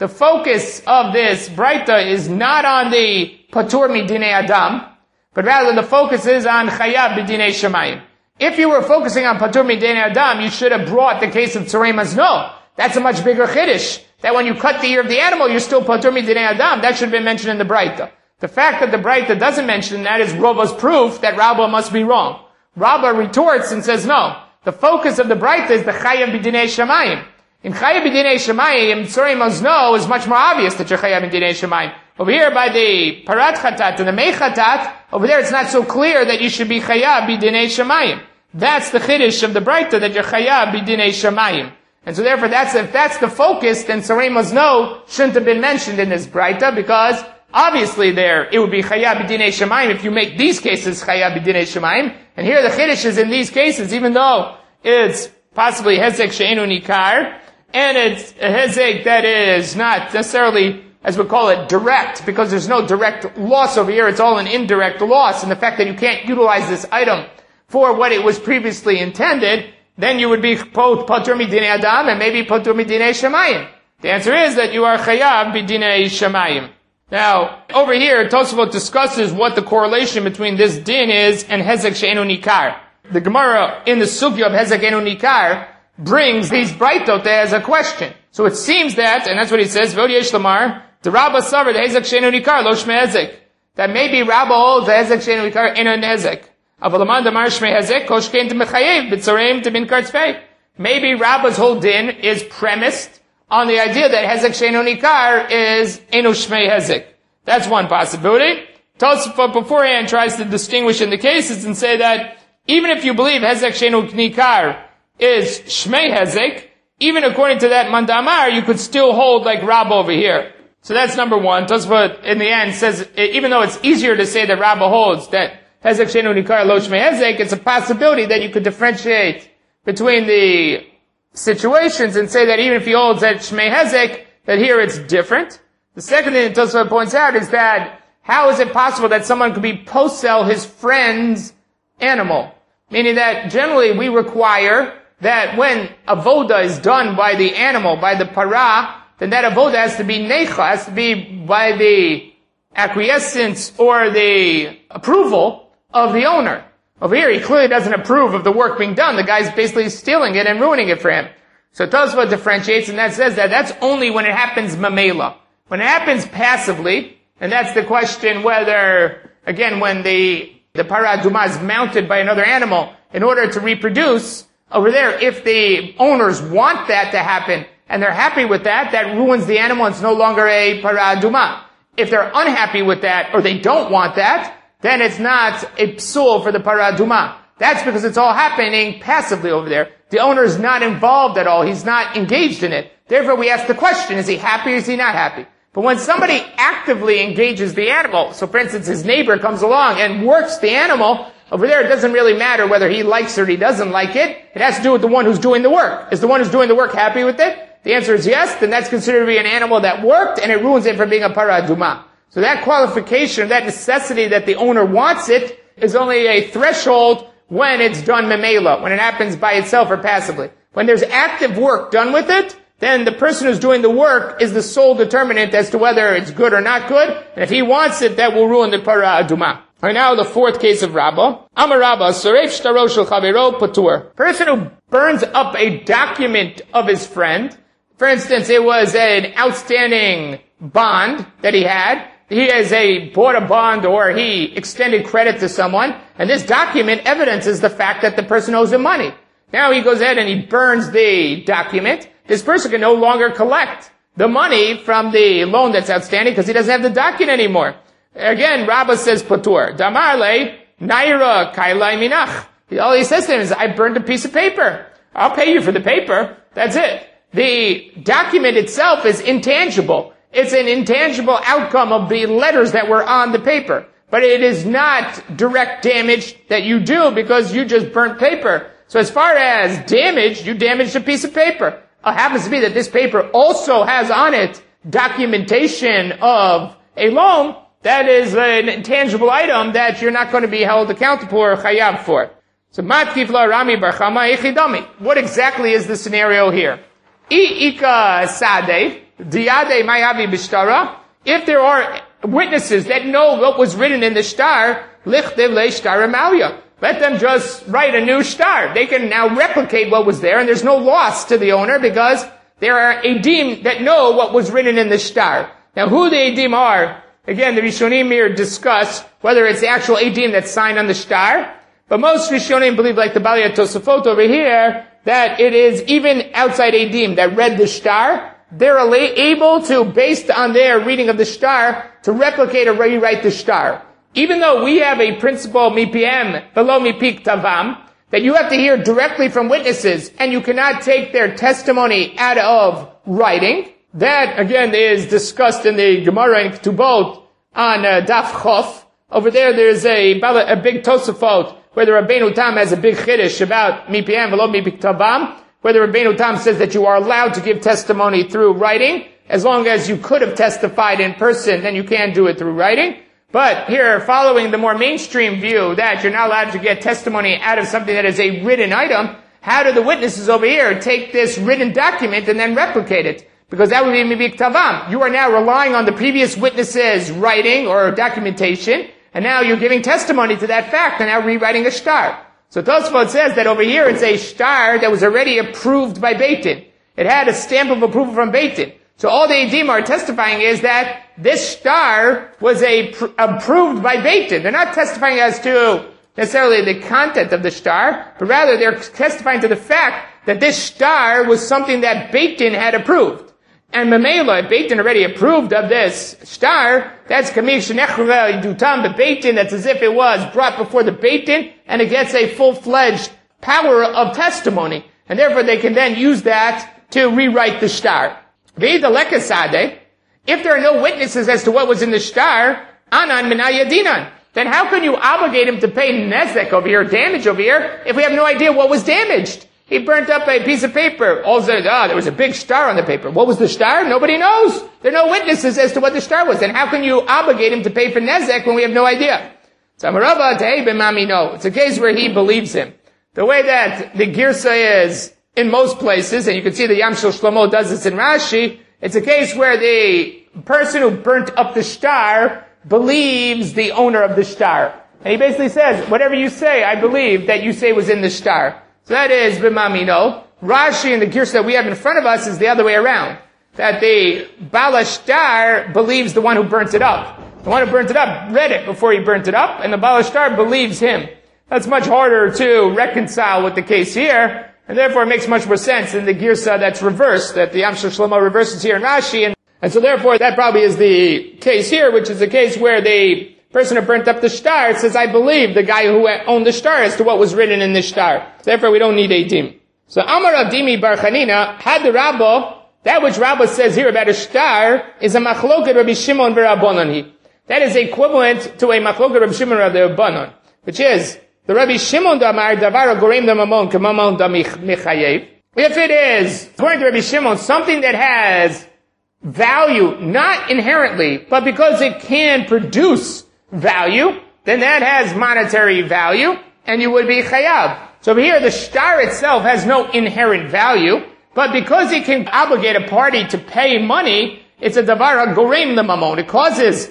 the focus of this Braita is not on the Patur Midinei Adam, but rather the focus is on Chayav B'dinei Shemayim. If you were focusing on Patur Midinei Adam, you should have brought the case of Tzarei Mazno. That's a much bigger Chiddush. That when you cut the ear of the animal, you're still Patur Midinei Adam. That should have been mentioned in the Braita. The fact that the Braita doesn't mention that is Rava's proof that Rabbah must be wrong. Rabbah retorts and says, no. The focus of the Braita is the Chayav B'dinei Shemayim. In Chayav B'dinei Shemayim, Tzarei Mazno is much more obvious that you're Chayav B'dinei Shemayim. Over here by the Parat Chatat and the Mei Chatat, over there it's not so clear that you should be Chayav B'dinei Shemayim. That's the Chiddush of the Braita, that you're Chayav B'dinei Shemayim. And so therefore that's, if that's the focus, then Tzarei Mazno shouldn't have been mentioned in this Braita, because obviously there, it would be Chayav B'dinei Shemayim if you make these cases Chayav B'dinei Shemayim. And here the Chiddush is in these cases, even though it's possibly Hezek She'enu Nikar, and it's a Hezek that is not necessarily, as we call it, direct, because there's no direct loss over here, it's all an indirect loss, and the fact that you can't utilize this item for what it was previously intended, then you would be Patur Midinei Adam, and maybe Patur Midinei Shemayim. The answer is that you are Chayav B'dinei Shemayim. Now, over here, Tosafot discusses what the correlation between this din is and Hezek She'enu Nikar. The Gemara in the Sugya of Hezek She'enu Nikar brings these Braitot as a question. So it seems that, and that's what he says, Vod Yesh Lamar, the Rabbah Savar, the Hezek She'enu Nikar, Lo Shmei Hezek. That maybe Rabbah holds the Hezek She'enu Nikar in a Hezek. Avalaman Damar Shmei Hezek, Koshkein to Mechayev, B'tzareim to Bin Kartzvei. Maybe Rabbah's whole din is premised on the idea that Hezek She'enu Nikar is Enu Shmei Hezek. That's one possibility. Tosafot beforehand tries to distinguish in the cases and say that even if you believe Hezek She'enu Nikar is Shmei Hezek, even according to that Mandamar, you could still hold like Rabbah over here. So that's number one. Tosafot in the end says, even though it's easier to say that Rabbah holds that Hezek She'enu Nikar Lo Shmei Hezek, it's a possibility that you could differentiate between the situations and say that even if he holds that Shmei Hezek, that here it's different. The second thing that Tosafot points out is that how is it possible that someone could be post-sell his friend's animal? Meaning that generally we require that when avoda is done by the animal, by the para, then that avoda has to be necha, has to be by the acquiescence or the approval of the owner. Over here, he clearly doesn't approve of the work being done. The guy's basically stealing it and ruining it for him. So Tosafot differentiates, and that says that that's only when it happens mamela. When it happens passively, and that's the question whether, again, when the, the para aduma is mounted by another animal in order to reproduce, over there, if the owners want that to happen, and they're happy with that, that ruins the animal and it's no longer a para aduma. If they're unhappy with that, or they don't want that, then it's not a psul for the para aduma. That's because it's all happening passively over there. The owner is not involved at all. He's not engaged in it. Therefore, we ask the question, is he happy or is he not happy? But when somebody actively engages the animal, so for instance, his neighbor comes along and works the animal, over there it doesn't really matter whether he likes it or he doesn't like it. It has to do with the one who's doing the work. Is the one who's doing the work happy with it? The answer is yes, then that's considered to be an animal that worked and it ruins it from being a para aduma. So that qualification, that necessity that the owner wants it, is only a threshold when it's done memela, when it happens by itself or passively. When there's active work done with it, then the person who's doing the work is the sole determinant as to whether it's good or not good. And if he wants it, that will ruin the para aduma. All right, now the fourth case of Rabbah. Amar Rabbah, Saref Shtaro Shel Chavero Patur. Person who burns up a document of his friend. For instance, it was an outstanding bond that he had. He has a, bought a bond or he extended credit to someone. And this document evidences the fact that the person owes him money. Now he goes ahead and he burns the document. This person can no longer collect the money from the loan that's outstanding because he doesn't have the document anymore. Again, Rabbah says patur. Damarle, naira kailai minach. All he says to him is, I burned a piece of paper. I'll pay you for the paper. That's it. The document itself is intangible. It's an intangible outcome of the letters that were on the paper. But it is not direct damage that you do because you just burnt paper. So as far as damage, you damaged a piece of paper. It happens to be that this paper also has on it documentation of a loan. That is an intangible item that you're not going to be held accountable or chayav for. So, matkifla rami barchama echidami. What exactly is the scenario here? I ika sadeh. Diyade Mayavi Bishtara. If there are witnesses that know what was written in the shtar, Lichtev Le Shtar Amalia. Let them just write a new shtar. They can now replicate what was there, and there's no loss to the owner because there are Eidim that know what was written in the shtar. Now, who the Eidim are, again, the Rishonim here discuss whether it's the actual Eidim that's signed on the shtar, but most Rishonim believe, like the Balei Tosafot over here, that it is even outside Eidim that read the shtar. They're able to, based on their reading of the shtar, to replicate or rewrite the shtar. Even though we have a principle, mi pm, below mi pik tavam, that you have to hear directly from witnesses, and you cannot take their testimony out of writing. That, again, is discussed in the Gemara in Ketubot on uh, Daf Chof. Over there, there's a, a big Tosafot, where the Rabbeinu Tam has a big chiddush about mi pm, below mi pik tavam, where the Rabbeinu Tam says that you are allowed to give testimony through writing. As long as you could have testified in person, then you can do it through writing. But here, following the more mainstream view that you're not allowed to get testimony out of something that is a written item, how do the witnesses over here take this written document and then replicate it? Because that would be mibik tavam. You are now relying on the previous witnesses' writing or documentation, and now you're giving testimony to that fact and now rewriting a shtar. So Tosfot says that over here it's a shtar that was already approved by Beit Din. It had a stamp of approval from Beit Din. So all the Eidim are testifying is that this shtar was a pr- approved by Beit Din. They're not testifying as to necessarily the content of the shtar, but rather they're testifying to the fact that this shtar was something that Beit Din had approved. And Mamela, Beit Din already approved of this shtar, that's Kamil Shenechra Dutam, the Beit Din, that's as if it was brought before the Beit Din, and it gets a full-fledged power of testimony. And therefore they can then use that to rewrite the shtar. If there are no witnesses as to what was in the shtar, anan minayadinan, then how can you obligate him to pay nezek over here, damage over here, if we have no idea what was damaged? He burnt up a piece of paper. All said, ah, there was a big star on the paper. What was the star? Nobody knows. There are no witnesses as to what the star was. Then how can you obligate him to pay for nezek when we have no idea? It's a case where he believes him. The way that the girsa is in most places, and you can see the Yam Shel Shlomo does this in Rashi, it's a case where the person who burnt up the shtar believes the owner of the shtar. And he basically says, whatever you say, I believe that you say was in the shtar. So that is b'mamino. Rashi and the girsa that we have in front of us is the other way around. That the Bala shtar believes the one who burnt it up. The one who burnt it up read it before he burnt it up, and the Bala shtar believes him. That's much harder to reconcile with the case here. And therefore it makes much more sense in the girsa that's reversed, that the Yam Shel Shlomo reverses here in Rashi. And, and so therefore that probably is the case here, which is the case where the person who burnt up the shtar says, I believe the guy who owned the shtar as to what was written in the shtar. Therefore we don't need eidim. So Amar Avdimi Bar Chanina had the Rabba, that which Rabba says here about a shtar is a machloket Rabbi Shimon v'Rabbanan. That is equivalent to a machloket Rabbi Shimon v'Rabbanan, which is the Rabbi Shimon Damar Davar Gorem Damamon Kamamon Damichayev. If it is, according to Rabbi Shimon, something that has value, not inherently, but because it can produce value, then that has monetary value, and you would be chayav. So over here, the shtar itself has no inherent value, but because it can obligate a party to pay money, it's a davar gorem damamon. It causes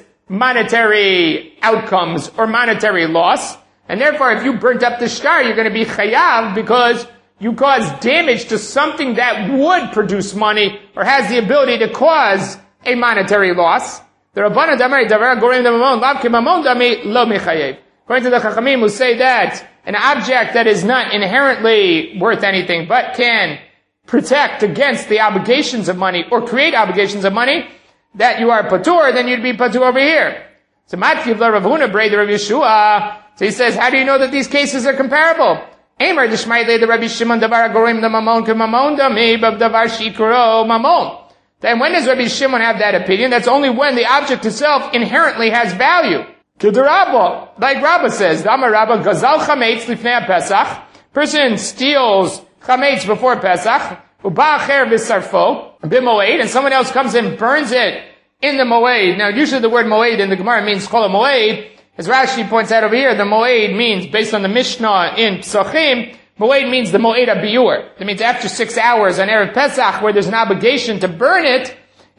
monetary outcomes or monetary loss. And therefore, if you burnt up the shtar, you're going to be chayav because you caused damage to something that would produce money or has the ability to cause a monetary loss. The Rabbanan Damari Davar Gorem Damamon Lav Kimamon Dami Lo Mechayev. According to the Chachamim who say that an object that is not inherently worth anything but can protect against the obligations of money or create obligations of money, that you are patur, then you'd be patur over here. So Matkiv La Rav Huna Brei the Rav Yeshua. So he says, how do you know that these cases are comparable? Amar Dishmaile the Rabbi Shimon Davar Gorem the Mamon Kimamon Dami Bav Davar Shikro Mamon. Then when does Rabbi Shimon have that opinion? That's only when the object itself inherently has value. Kedarabba, like Rabba says, Dama Rabba Gazal Chametz Lifnei Pesach. Person steals Chametz before Pesach. Uba'acher v'sarfo b'moed, and someone else comes and burns it in the moed. Now, usually the word moed in the Gemara means chol moed. As Rashi points out over here, the moed means, based on the Mishnah in Psachim, moed means the moed abiyur. That means after six hours on Erev Pesach, where there's an obligation to burn it,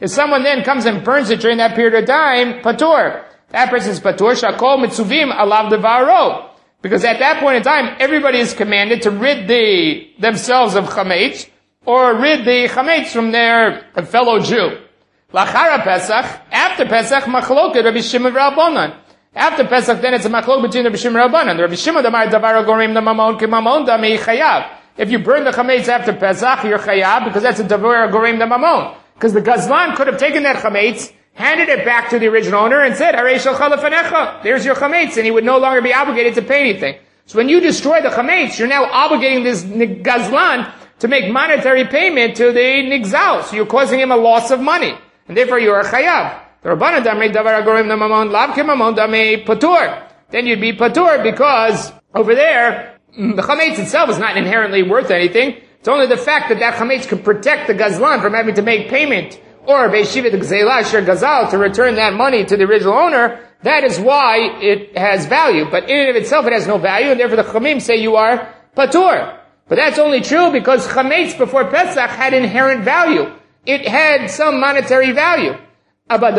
If someone then comes and burns it during that period of time, patur. That person is patur, shakol mitzuvim alav devaro. Because at that point in time, everybody is commanded to rid the, themselves of chametz, or rid the chametz from their fellow Jew. Lachara Pesach, after Pesach, machloket Rabbi Shimon Rabbanan. After Pesach, then it's a machlok between Rabbi Shimon and Rabbanan. Rabbi Shimon damar davar gorim damamon kimamon dami chayav. If you burn the chametz after Pesach, you're chayav, because that's a davar gorim damamon. Because the gazlan could have taken that chametz, handed it back to the original owner, and said, Harei shalcha lefanecha, there's your chametz, and he would no longer be obligated to pay anything. So when you destroy the chametz, you're now obligating this gazlan to make monetary payment to the nigzal. So you're causing him a loss of money. And therefore you are chayav. The Rabbanan damrei davar hagorim damamon lav kimamon damei patur. Then you'd be patur because over there, the chametz itself is not inherently worth anything. It's only the fact that that chametz could protect the gazlan from having to make payment, or beishiva the gzeilah sher gazal, to return that money to the original owner. That is why it has value. But in and of itself it has no value, and therefore the chamim say you are patur. But that's only true because chametz before Pesach had inherent value. It had some monetary value. But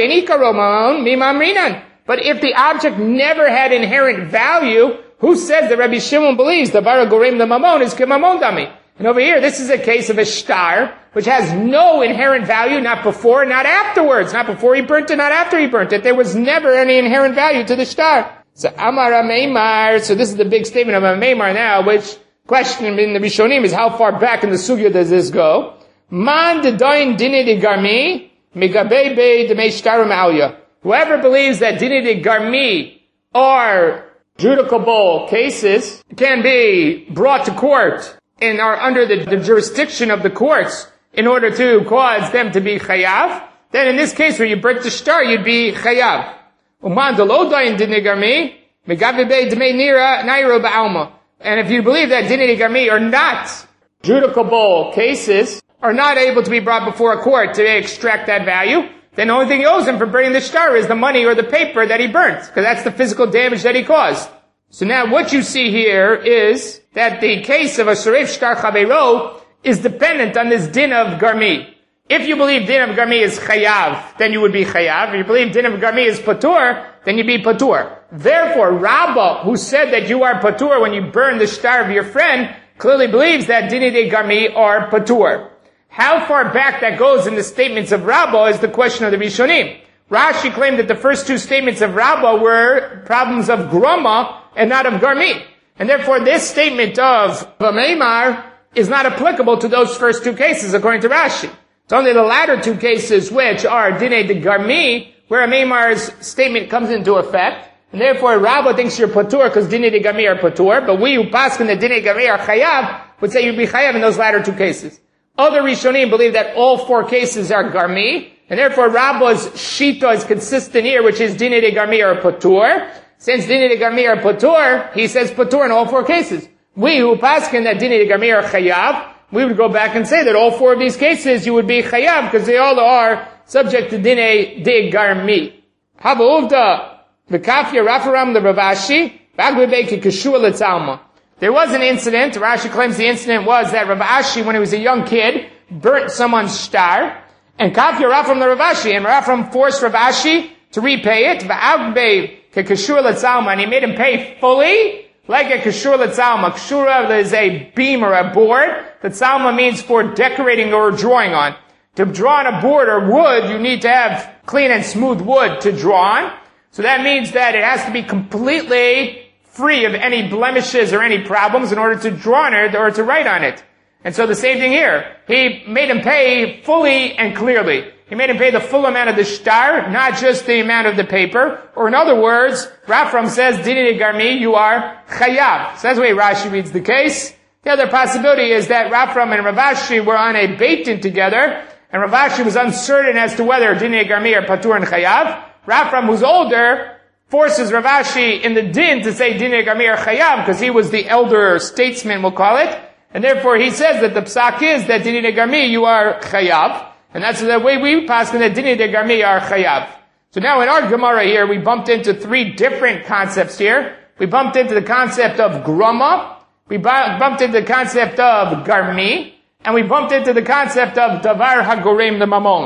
if the object never had inherent value, who says that Rabbi Shimon believes the bara gorem the mamon is kimamon dami? And over here, this is a case of a shtar, which has no inherent value, not before, not afterwards, not before he burnt it, not after he burnt it. There was never any inherent value to the shtar. So Amar Meimar, so this is the big statement of a Meimar now, which question in the Rishonim is how far back in the sugya does this go? Man dedayin dine de garmi, megabe be de meishtaru ma'alya. Whoever believes that dine de garmi are judicable cases, can be brought to court and are under the, the jurisdiction of the courts in order to cause them to be chayav, then in this case where you break the shtar, you'd be chayav. Uman delo dayin dine garmi, megabe be de me nira nairu ba'alma. And if you believe that dine de garmi are not judicable cases, are not able to be brought before a court to extract that value, then the only thing he owes him for burning the shtar is the money or the paper that he burnt, because that's the physical damage that he caused. So now what you see here is that the case of a Saref Shtar Chaveiro is dependent on this din of Garmi. If you believe din of Garmi is Chayav, then you would be Chayav. If you believe din of Garmi is Patur, then you'd be Patur. Therefore, Rabbah, who said that you are Patur when you burn the shtar of your friend, clearly believes that din de Garmi are Patur. How far back that goes in the statements of Rabbah is the question of the Rishonim. Rashi claimed that the first two statements of Rabbah were problems of Groma and not of Garmi. And therefore this statement of Vameimar is not applicable to those first two cases according to Rashi. It's only the latter two cases which are Dine de Garmi, where a Meimar's statement comes into effect. And therefore Rabbah thinks you're Patur because Dine de Garmi are Patur, but we who paskin the Dine de Garmi are Chayav would say you'd be Chayav in those latter two cases. Other Rishonim believe that all four cases are Garmi, and therefore Rabbah's Shita is consistent here, which is Dine de Garmi are Patur. Since Dine de Garmi are Patur, he says Patur in all four cases. We who paskin that Dine de Garmi are Chayav, we would go back and say that all four of these cases you would be Chayav, because they all are subject to Dine de Garmi. Haba Uvda, V'kafya Rafaram the Ravashi, Bagbebeki Keshua Letzalma. There was an incident, Rashi claims the incident was that Rav Ashi, when he was a young kid, burnt someone's shtar, and Kafya Rafram the Ravashi, and Rafram forced Rav Ashi to repay it, V'agbe Keshua Letzalma, and he made him pay fully, like a Keshua Letzalma. Keshura is a beam or a board. Letzalma means for decorating or drawing on. To draw on a board or wood, you need to have clean and smooth wood to draw on. So that means that it has to be completely free of any blemishes or any problems in order to draw on it or to write on it. And so the same thing here. He made him pay fully and clearly. He made him pay the full amount of the shtar, not just the amount of the paper. Or in other words, Rafram says, Dine de Garmi, you are Chayav. So that's the way Rashi reads the case. The other possibility is that Rafram and Rav Ashi were on a beit-din together, and Rav Ashi was uncertain as to whether Dine de Garmi are Patur and Chayav. Rafram, who's older, forces Rav Ashi in the din to say Dine de Garmi are Chayav, because he was the elder statesman, we'll call it. And therefore he says that the psak is that Dine de Garmi, you are Chayav. And that's the way we pass in that Dine de Garmi are Chayav. So now in our Gemara here, we bumped into three different concepts here. We bumped into the concept of Groma, we bumped into the concept of Garmi, and we bumped into the concept of Davar HaGorem the Mamon.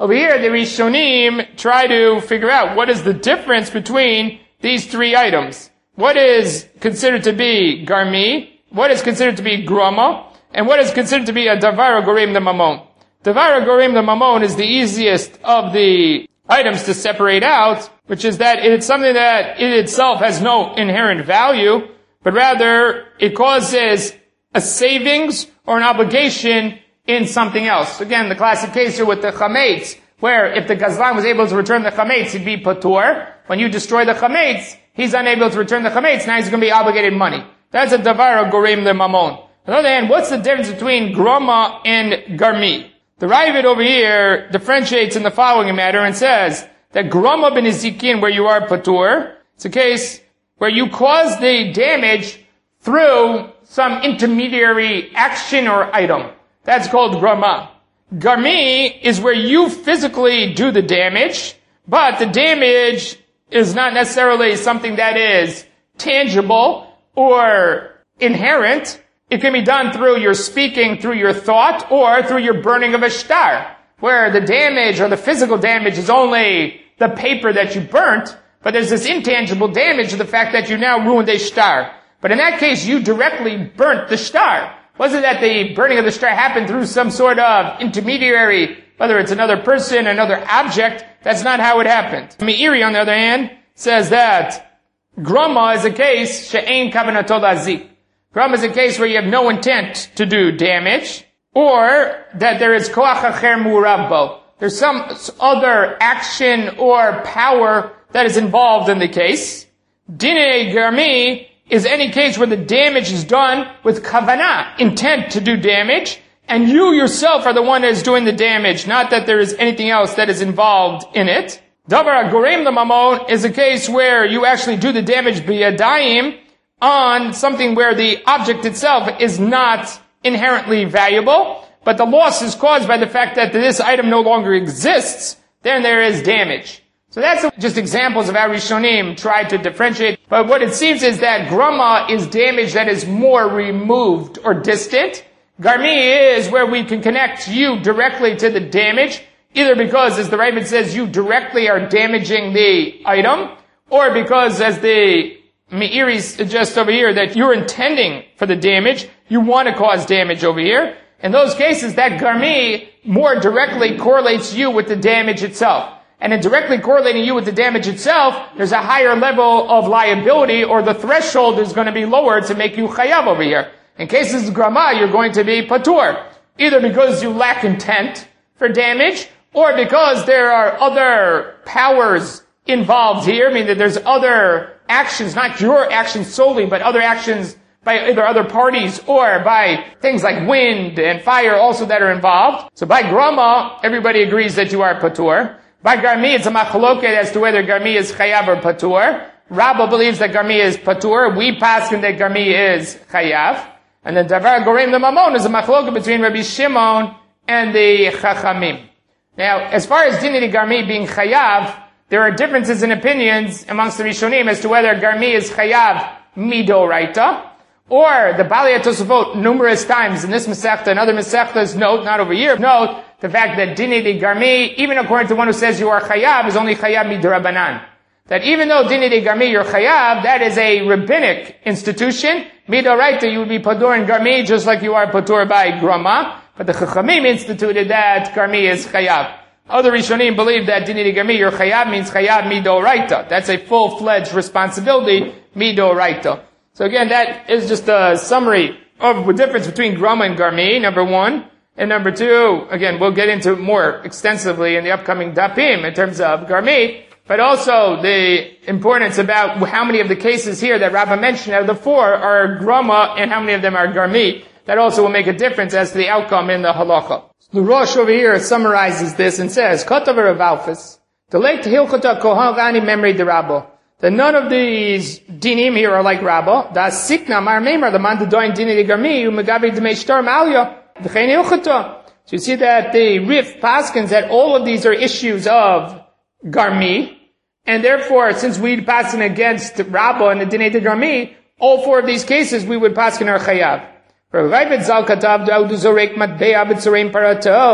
Over here, the Rishonim try to figure out what is the difference between these three items. What is considered to be garmi, what is considered to be groma, and what is considered to be a davar gorim the mamon. Davar gorim the mamon is the easiest of the items to separate out, which is that it's something that in itself has no inherent value, but rather it causes a savings or an obligation in something else. Again, the classic case here with the chametz, where if the gazlan was able to return the chametz, he'd be patur. When you destroy the chametz, he's unable to return the chametz, now he's going to be obligated money. That's a davar gorim le mamon. On the other hand, what's the difference between groma and garmi? The Ravid over here differentiates in the following matter and says that groma b'nizikin, where you are patur, it's a case where you cause the damage through some intermediary action or item. That's called groma. Garmi is where you physically do the damage, but the damage is not necessarily something that is tangible or inherent. It can be done through your speaking, through your thought, or through your burning of a shtar, where the damage or the physical damage is only the paper that you burnt, but there's this intangible damage to the fact that you now ruined a shtar. But in that case, you directly burnt the shtar. Wasn't that the burning of the shtar happened through some sort of intermediary, whether it's another person, another object? That's not how it happened. Meiri, on the other hand, says that groma is a case she'ein kavanato lazik. Groma is a case where you have no intent to do damage, or that there is koach acher mu'urav bo. There's some other action or power that is involved in the case. Dinei garmi is any case where the damage is done with kavanah, intent to do damage, and you yourself are the one that is doing the damage, not that there is anything else that is involved in it. Davar gorim l'mamon is a case where you actually do the damage biyadayim on something where the object itself is not inherently valuable, but the loss is caused by the fact that this item no longer exists, then there is damage. So that's just examples of how Rishonim tried to differentiate. But what it seems is that groma is damage that is more removed or distant. Garmi is where we can connect you directly to the damage, either because, as the Ravid says, you directly are damaging the item, or because, as the Meiri suggests over here, that you're intending for the damage, you want to cause damage over here. In those cases, that garmi more directly correlates you with the damage itself. And in directly correlating you with the damage itself, there's a higher level of liability, or the threshold is going to be lower to make you chayav over here. In cases of grama, you're going to be patur, either because you lack intent for damage, or because there are other powers involved here, I mean that there's other actions, not your actions solely, but other actions by either other parties or by things like wind and fire also that are involved. So by grama, everybody agrees that you are patur. By garmi, it's a machloket as to whether garmi is chayav or patur. Rabba believes that garmi is patur. We paskin that garmi is chayav. And then davar gorim the mamon is a machloket between Rabbi Shimon and the chachamim. Now, as far as dinei garmi being chayav, there are differences in opinions amongst the Rishonim as to whether garmi is chayav midoraita, or the Balei HaTosafot numerous times in this Masechta and other Masechtas note, not over here, note the fact that dinei garmi, even according to one who says you are chayav, is only chayav midrabanan. That even though dinei garmi you're chayav, that is a rabbinic institution. Midoraita, you would be patur in garmi just like you are patur by grama, but the Chachamim instituted that garmi is chayav. Other Rishonim believe that dinei garmi you're chayav means chayav midoraita. That's a full-fledged responsibility, midoraita. So again, that is just a summary of the difference between grama and garmi, number one. And number two, again, we'll get into it more extensively in the upcoming dapim in terms of garmi, but also the importance about how many of the cases here that Rabbah mentioned out of the four are grama and how many of them are garmi. That also will make a difference as to the outcome in the halacha. The Rosh over here summarizes this and says, Kotav Rav Alfus, the late Hilchota Kohan Gani memory de Rabbo. That none of these dinim here are like Rabbo. Da sikna mar meimar the man doin dinei garmi umegavi dmei shtar malya v'chein hilchota. So you see that the Rif paskins that all of these are issues of garmi, and therefore, since we paskin against Rabbo and the dinei garmi, all four of these cases we would paskin our chayav.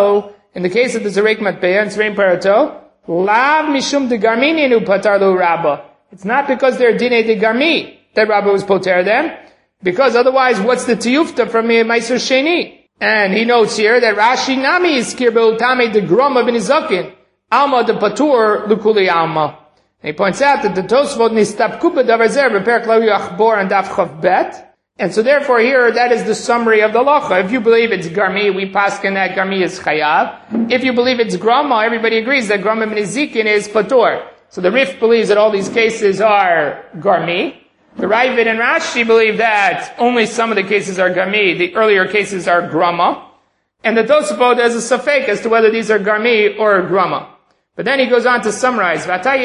in the case of the Zarek Matpeya and Tzreim Parato, Lav Mishum de Garmininu Patarlu Rabba. It's not because they're Dine de Garmi that Rabba was poter them, because otherwise what's the tiyufta from Meiser Sheni? And he notes here that Rashi Nami is Kirbe Utame de Groma ben Izakin, Alma de Patur Lukuli Alma. And he points out that the Tosfot Nistap Kupa Davazer Beperk Lawi Achbor and Daf Chav Bet. And so therefore here, that is the summary of the Lacha. If you believe it's Garmi, we paskin that Garmi is Chayav. If you believe it's Grama, everybody agrees that Grama ben Izakin is Patur. So the Rif believes that all these cases are Garmi. The Ravid and Rashi believe that only some of the cases are Garmi, the earlier cases are Grama. And the Tosafot has a safek as to whether these are Garmi or Grama. But then he goes on to summarize,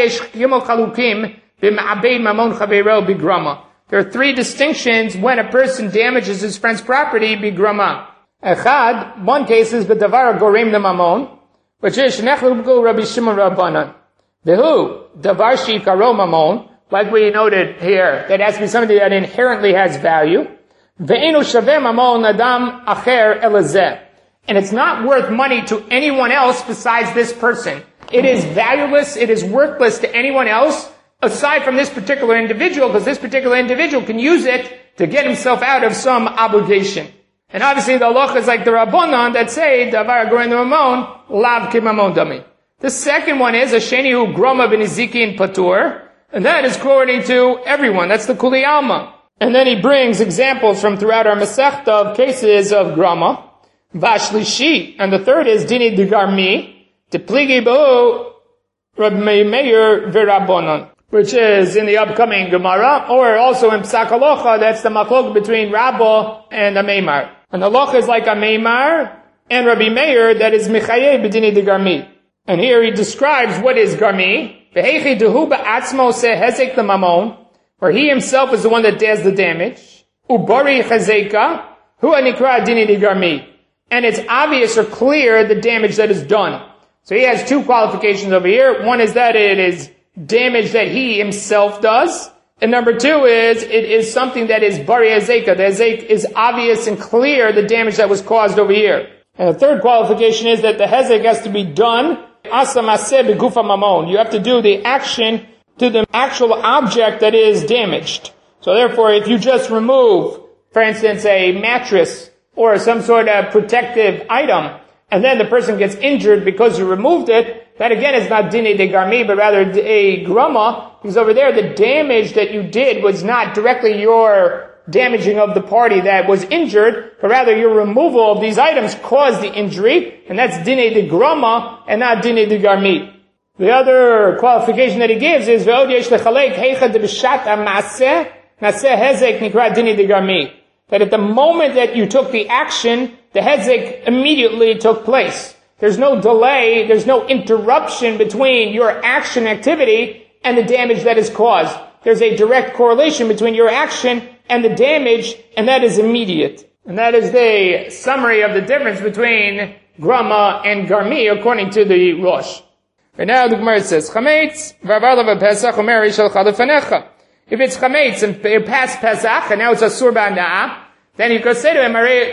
there are three distinctions when a person damages his friend's property, bigrama. Echad, one case is b'davar gorem mamon, which is shnechlu Rabbi Shimon Rabbanan. Vehu, davar shikaro mamon, like we noted here, that has to be something that inherently has value. Ve'enu shaveh mamon adam acher elazeh. And it's not worth money to anyone else besides this person. It is valueless, it is worthless to anyone else aside from this particular individual, because this particular individual can use it to get himself out of some obligation. And obviously the halacha is like the Rabbanan that say, davar goren mamon, lav ki mamon dami. The second one is, Asheni hu groma ben Izakin patur, and that is according to everyone. That's the Kuli Alma. And then he brings examples from throughout our Masechta of cases of grama. Vashlishi, and the third is Dini de Garmi, de pligi bo Rabbi Meir v'Rabbanan, which is in the upcoming Gemara, or also in Psak Halacha, that's the machlok between Rabba and Ameimar. And the halacha is like Ameimar and Rabbi Meir, that is Michaye b'Dini de Garmi. And here he describes what is Garmi, V'hechi dehu ba'atzmo se hezek l'mamon, where he himself is the one that does the damage, Ubari chazeka, hu anikra Dini de Garmi. And it's obvious or clear the damage that is done. So he has two qualifications over here. One is that it is damage that he himself does. And number two is, it is something that is bari hazeka. The hazek is obvious and clear, the damage that was caused over here. And the third qualification is that the hezek has to be done asa maseh begufa mamon. You have to do the action to the actual object that is damaged. So therefore, if you just remove, for instance, a mattress or some sort of protective item, and then the person gets injured because you removed it, that again is not dine de garmi, but rather a grama, because over there the damage that you did was not directly your damaging of the party that was injured, but rather your removal of these items caused the injury, and that's dine de grama and not dine de garmi. The other qualification that he gives is ve'od yesh lechalek heicha de b'shat ha'maseh naseh hezek nikra dine de garmi. That at the moment that you took the action, the hezek immediately took place. There's no delay, there's no interruption between your action activity and the damage that is caused. There's a direct correlation between your action and the damage, and that is immediate. And that is the summary of the difference between grama and garmi, according to the Rosh. And now the Gemara says, Chametz, v'avar pesach omer ishal chadafanecha. If it's chametz and past Pesach, and now it's a surba na'ah, then you could say to him,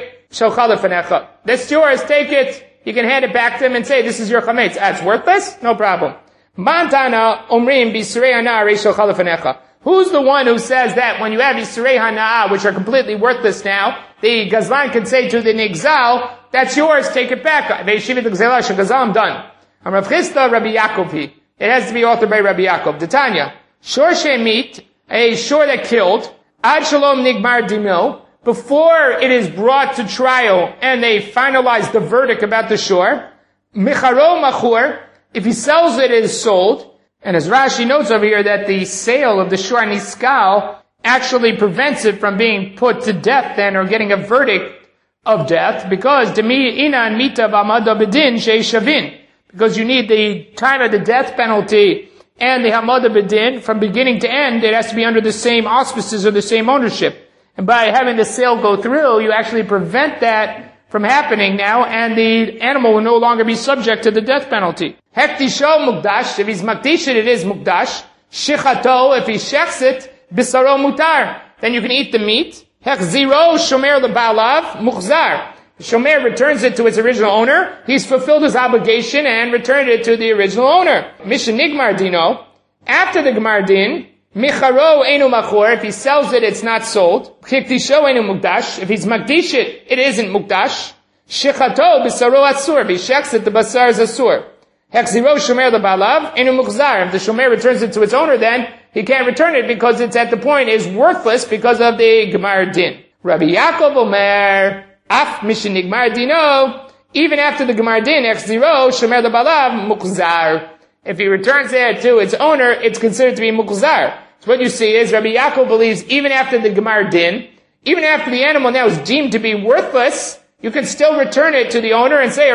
Shal that's yours, take it. You can hand it back to him and say, this is your chametz. That's worthless? No problem. Mantana omrim b'surei hana'ah shal chalafanecha. Who's the one who says that when you have Yisrei Hana'ah, which are completely worthless now, the Gazlan can say to the Nigzal, that's yours, take it back. I'm done. I'm Rav Chisda, Rabbi Yaakov. It has to be authored by Rabbi Yaakov. Tanya, Shor Shemit, a shore that killed, Ad Shalom Nigmar Dino, before it is brought to trial and they finalize the verdict about the shore, Micharo Machur, if he sells it, it is sold. And as Rashi notes over here that the sale of the shor niskal actually prevents it from being put to death then or getting a verdict of death because demi inan mita b'amada bedin sheishavin, because you need the time of the death penalty and the hamada bedin from beginning to end. It has to be under the same auspices or the same ownership. And by having the sale go through, you actually prevent that from happening now, and the animal will no longer be subject to the death penalty. Hektisho mukdash, if he's makdish it, it is mukdash. Shichato, if he shechs it, bisaro mutar, then you can eat the meat. Hekziro shomer lebalav muchzar. the shomer returns it to its original owner, he's fulfilled his obligation and returned it to the original owner. Misha nigmar dino, after the gemar din, micharo enu machor, if he sells it, it's not sold. Kiktisho enu mukdash, if he's makdish it, it isn't mukdash. Shechato b'saro asur, if he shechs it, the basar is asur. Hechziro shomer lebalav enu mukzar, if the shomer returns it to its owner, then he can't return it because it's at the point is worthless because of the gemar din. Rabbi Yaakov Omer, af mishin nigmar dino, even after the gemar din, hechziro shomer lebalav mukzar. If he returns it to its owner, it's considered to be mukzar. So what you see is Rabbi Yaakov believes even after the gemar din, even after the animal now is deemed to be worthless, you can still return it to the owner and say,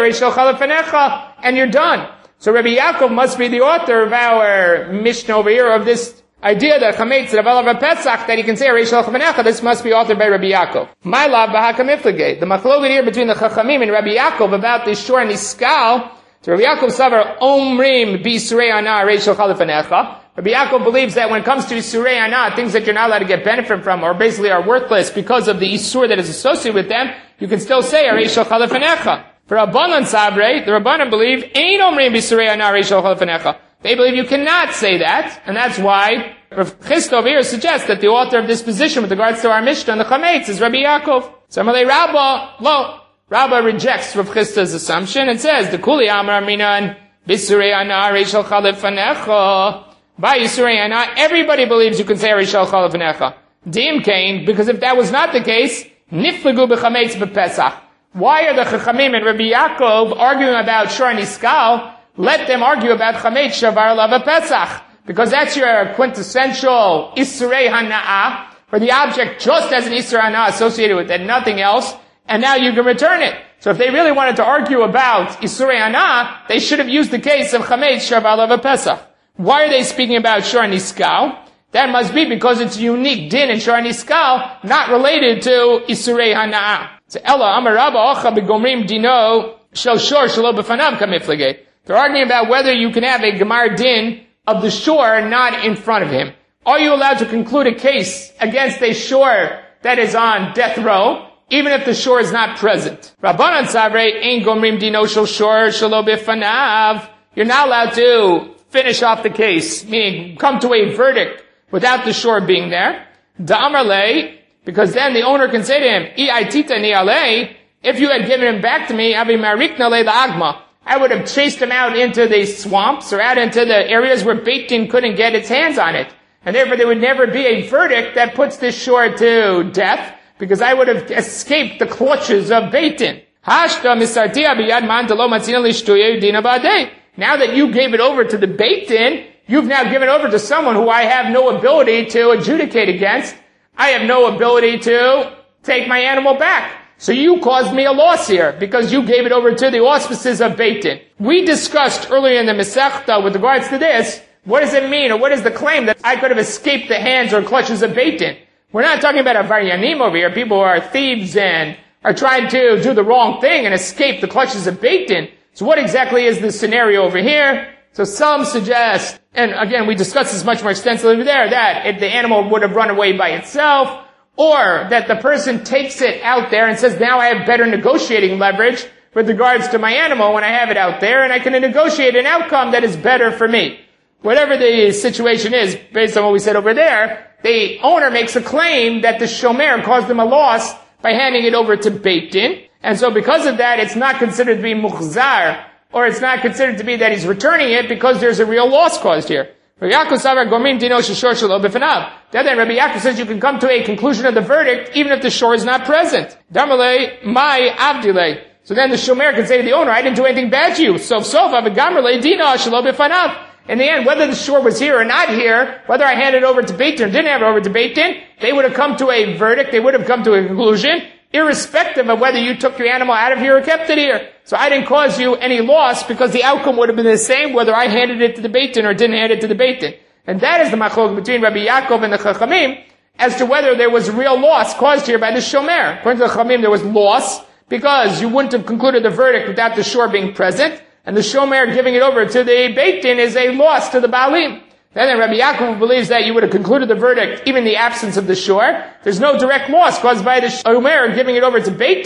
and you're done. So Rabbi Yaakov must be the author of our Mishnah over here of this idea that chametz of Pesach, that he can say, this must be authored by Rabbi Yaakov. My love, the machloket here between the Chachamim and Rabbi Yaakov about this shor and iskal, so Rabbi Yaakov savar omrim bisurei ana reishal chalafanecha. Rabbi Yaakov believes that when it comes to isurei ana, things that you're not allowed to get benefit from, or basically are worthless because of the isur that is associated with them, you can still say reishal chalafanecha. For Rabbanan sabre, the Rabbanan believe ein omrim bisurei ana reishal chalafanecha. They believe you cannot say that, and that's why Rav Chisda over here suggests that the author of this position with regards to our Mishnah and the chametz is Rabbi Yaakov. So Amalei Rabba, lo. Rabba rejects Rav Chisda's assumption and says, the Kuli Amar Minan, Bisurei Ana, Reishal Chalef Fanecha. By Bisurei Ana, everybody believes you can say Reishal Chalef Fanecha. Dim Kain, because if that was not the case, Niflegu B'chametz B'Pesach. Why are the Chachamim and Rabbi Yaakov arguing about Shor and Iskal? Let them argue about Chametz Shavar Lava Pesach. Because that's your quintessential Isurei Hana'ah, for the object just as an Isurei Hana'ah associated with it, nothing else. And now you can return it. So if they really wanted to argue about Isurei Ana, they should have used the case of Chametz Shavar Lava Pesach. Why are they speaking about Shor Niskal? That must be because it's a unique din in Shor Niskal, not related to Isurei Hana'ah. So Ella Amar Rabba Ocha Begomrim Dino Shel Shor Shelo B'fanav Kamiflege. They're arguing about whether you can have a Gemar din of the shor not in front of him. Are you allowed to conclude a case against a shor that is on death row, even if the shor is not present? Rabbanan Savrei Ein Gomrim Dino Shel Shor Shelo B'fanav. You're not allowed to finish off the case, meaning come to a verdict without the shor being there. Da'amar lei, because then the owner can say to him, I tita ni alei, if you had given him back to me, avi marikna le la'agma, I would have chased him out into the swamps or out into the areas where Beit Din couldn't get its hands on it. And therefore there would never be a verdict that puts this shor to death, because I would have escaped the clutches of Beit Din. Hashta misartia biyad man talo matzina lishtuye dina ba'dei. Now that you gave it over to the Beit Din, you've now given over to someone who I have no ability to adjudicate against. I have no ability to take my animal back. So you caused me a loss here, because you gave it over to the auspices of Beit Din. We discussed earlier in the Masechta with regards to this, what does it mean, or what is the claim that I could have escaped the hands or clutches of Beit Din? We're not talking about avaryanim over here, people who are thieves and are trying to do the wrong thing and escape the clutches of Beit Din. So what exactly is the scenario over here? So some suggest, and again we discussed this much more extensively there, that if the animal would have run away by itself, or that the person takes it out there and says, now I have better negotiating leverage with regards to my animal when I have it out there, and I can negotiate an outcome that is better for me. Whatever the situation is, based on what we said over there, the owner makes a claim that the shomer caused him a loss by handing it over to Beit Din, and so because of that, it's not considered to be muchzar, or it's not considered to be that he's returning it because there's a real loss caused here. Rabbi Yaakov savar gomrim dino sheshor shelo b'fanav. Then Rabbi Yaakov says you can come to a conclusion of the verdict even if the shor is not present. Darmalei my avdilei. So then the shomer can say to the owner, I didn't do anything bad to you. So so v'gamrlei dino shelo b'fanav. In the end, whether the shor was here or not here, whether I handed it over to Beit Din or didn't have it over to Beit Din, they would have come to a verdict, they would have come to a conclusion, irrespective of whether you took your animal out of here or kept it here. So I didn't cause you any loss because the outcome would have been the same whether I handed it to the Beit Din or didn't hand it to the Beit Din. And that is the machlok between Rabbi Yaakov and the Chachamim as to whether there was real loss caused here by the shomer. According to the Chachamim, there was loss because you wouldn't have concluded the verdict without the shor being present, and the shomer giving it over to the Beit Din is a loss to the Baalim. Then Rabbi Yaakov believes that you would have concluded the verdict even in the absence of the shor. There's no direct loss caused by the shomer giving it over to Beit Din,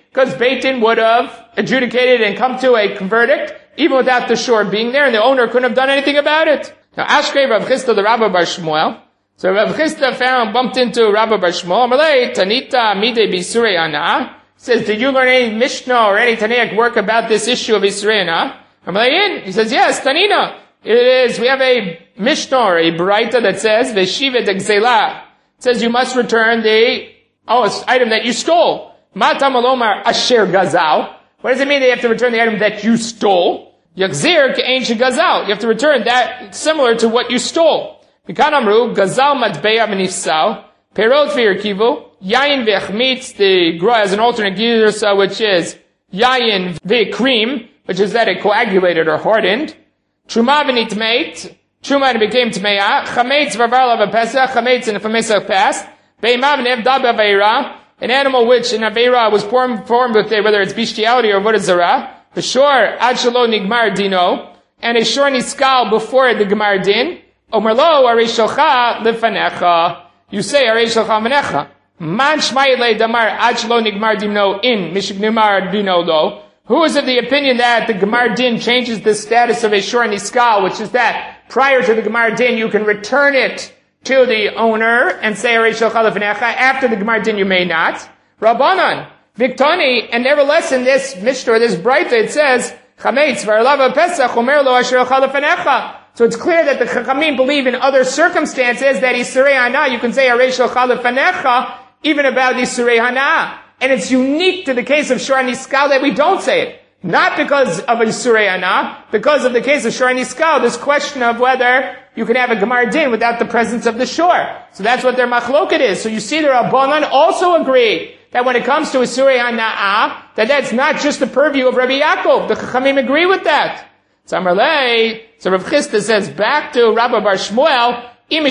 because Beit Din would have adjudicated and come to a verdict even without the shore being there, and the owner couldn't have done anything about it. Now, Ashkei Rav Chisda the Rabba Bar Shmuel. So Rav Chisda found, bumped into Rabba Bar Shmuel. Amalei, Tanita Mide Bisurei Ana. Says, did you learn any Mishnah or any Tanaic work about this issue of Isurei Ana? Amalei, he says, yes, Tanina. It is, we have a Mishnah or a Baraita that says, Veshivet Gzela. It says you must return the, oh, item that you stole. Mata Malomar Asher Gazal. What does it mean they have to return the item that you stole? Yachzir Ke'ein Shegazal. You have to return that similar to what you stole. Mikan Amru, Gazal Matbeya Benifsal, Perot V'Yirkivu, Yayin V'Achmitz, the Gra has an alternate Girsa, which is Yayin V'Kream, which is that it coagulated or hardened. Truma V'Nitmeit, Truma and it became Tmeya, Chametz V'Varla V'Pesach, Chametz and if a Pesach passed, Be'imam Nevda B'Aveira, an animal which in Aveira was formed, formed with it, whether it's bestiality or Avodah Zarah, the shore, Ad Shelo Nigmar Dino, and a shore Niskal before the Gemar Din, Omerlo, Arei Shalcha Lefanecha. You say, Arei Shalcha Manecha. Man Shmayele Damar Ad Shelo Nigmar Dino in Mishik Nigmar Dino Lo. Who is of the opinion that the Gemar Din changes the status of a shore Niskal, which is that prior to the Gemar Din you can return it to the owner and say, Arei Shalcha Lefanecha. After the Gemar Din you may not. Rabbanan. Viktani, and nevertheless in this Mishnah, this Braita, it says, Chametz v'arlava pesach omer lo asher lefanecha. So it's clear that the Chachamim believe in other circumstances that Isurei Hana, you can say Arei Shalcha lefanecha, even about Isurei Hana. And it's unique to the case of Shor Niskal that we don't say it. Not because of Isurei Hana, because of the case of Shor Niskal, this question of whether you can have a Gemar Din without the presence of the shore. So that's what their machloket is. So you see the Rabbanan also agree that when it comes to Isurei Hana'ah, that that's not just the purview of Rabbi Yaakov. The Chachamim agree with that. Samarlei, so Rav Chisda says back to Rabbi Bar Shmuel,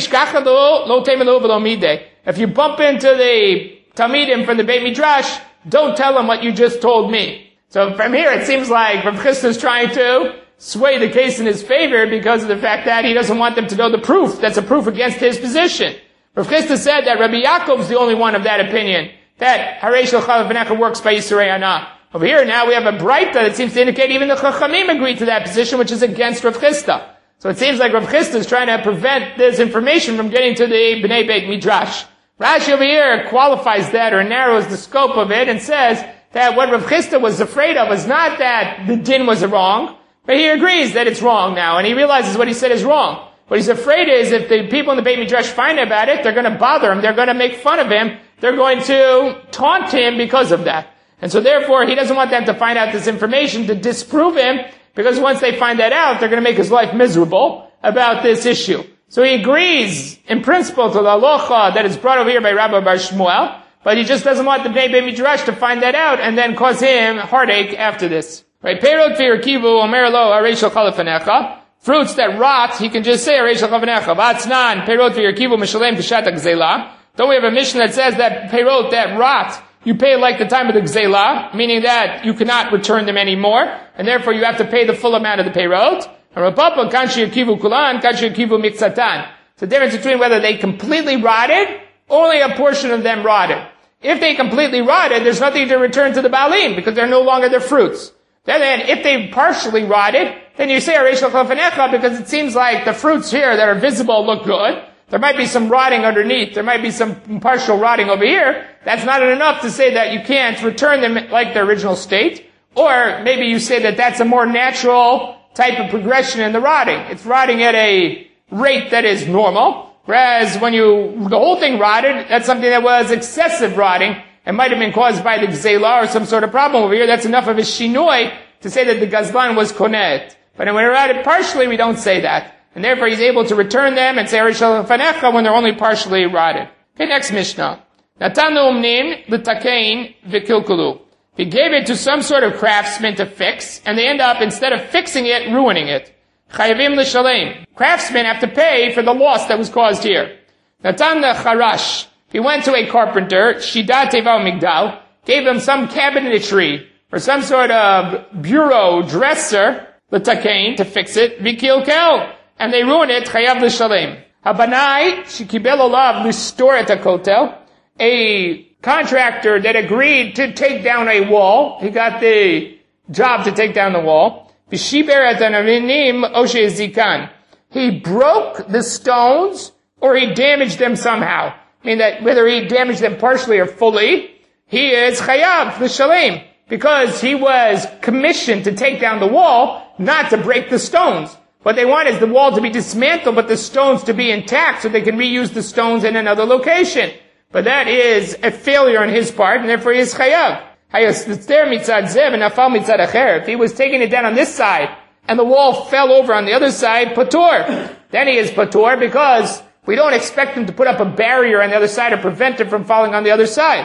if you bump into the Talmidim from the Beit Midrash, don't tell them what you just told me. So from here it seems like Rav Chisda is trying to sway the case in his favor because of the fact that he doesn't want them to know the proof. That's a proof against his position. Rav Chisda said that Rabbi Yaakov is the only one of that opinion, that Harei Shalcha Lefanecha works by Isurei Hana. Over here now we have a Braita that seems to indicate even the Chachamim agreed to that position, which is against Rav Chisda. So it seems like Rav Chisda is trying to prevent this information from getting to the Bnei Beit Midrash. Rashi over here qualifies that or narrows the scope of it and says that what Rav Chisda was afraid of was not that the din was wrong, but he agrees that it's wrong now, and he realizes what he said is wrong. What he's afraid is if the people in the Beit Midrash find out about it, they're going to bother him, they're going to make fun of him, they're going to taunt him because of that. And so therefore, he doesn't want them to find out this information to disprove him, because once they find that out, they're going to make his life miserable about this issue. So he agrees, in principle, to the halacha that is brought over here by Rabbi Bar Shmuel, but he just doesn't want the Bnei Beit Midrash to find that out and then cause him heartache after this. Right? Perot v'yirkivu omer lo Arei Shalcha lefanecha. Fruits that rot, he can just say Arei Shalcha lefanecha. V'atznan perot v'yirkivu mishalem kishat ha'gzela. Don't we have a mission that says that perot that rot, you pay like the time of the gzela, meaning that you cannot return them anymore, and therefore you have to pay the full amount of the perot. And Rapapa kanshi yirkivu kulan, kanshi yirkivu mikzatan. It's the difference between whether they completely rotted, only a portion of them rotted. If they completely rotted, there's nothing to return to the Baalim, because they're no longer their fruits. Then, if they partially rotted, then you say Arei Shalcha lefanecha, because it seems like the fruits here that are visible look good. There might be some rotting underneath. There might be some partial rotting over here. That's not enough to say that you can't return them like their original state. Or maybe you say that that's a more natural type of progression in the rotting. It's rotting at a rate that is normal. Whereas when you, the whole thing rotted, that's something that was excessive rotting. It might have been caused by the gzela or some sort of problem over here. That's enough of a shinoi to say that the gazlan was konet. But when it rotted partially, we don't say that. And therefore he's able to return them and say Arei Shalcha lefanecha when they're only partially rotted. Okay, next Mishnah. Natanu umnin l'takein v'kilkulu. He gave it to some sort of craftsman to fix, and they end up, instead of fixing it, ruining it. Chayavim l'shalem. Craftsmen have to pay for the loss that was caused here. Natan l'charash. He went to a carpenter, Shidat Teva Migdal, gave him some cabinetry, or some sort of bureau dresser, l'takein, to fix it, v'kilkel. And they ruin it, chayav l'shalem. Habanai, shekibel olav l'stor et hakotel. A contractor that agreed to take down a wall. He got the job to take down the wall. He broke the stones or he damaged them somehow. I mean that whether he damaged them partially or fully, he is chayav l'shalem because he was commissioned to take down the wall, not to break the stones. What they want is the wall to be dismantled, but the stones to be intact so they can reuse the stones in another location. But that is a failure on his part, and therefore he is chayav. If he was taking it down on this side, and the wall fell over on the other side, patur. Then he is patur because we don't expect him to put up a barrier on the other side to prevent it from falling on the other side.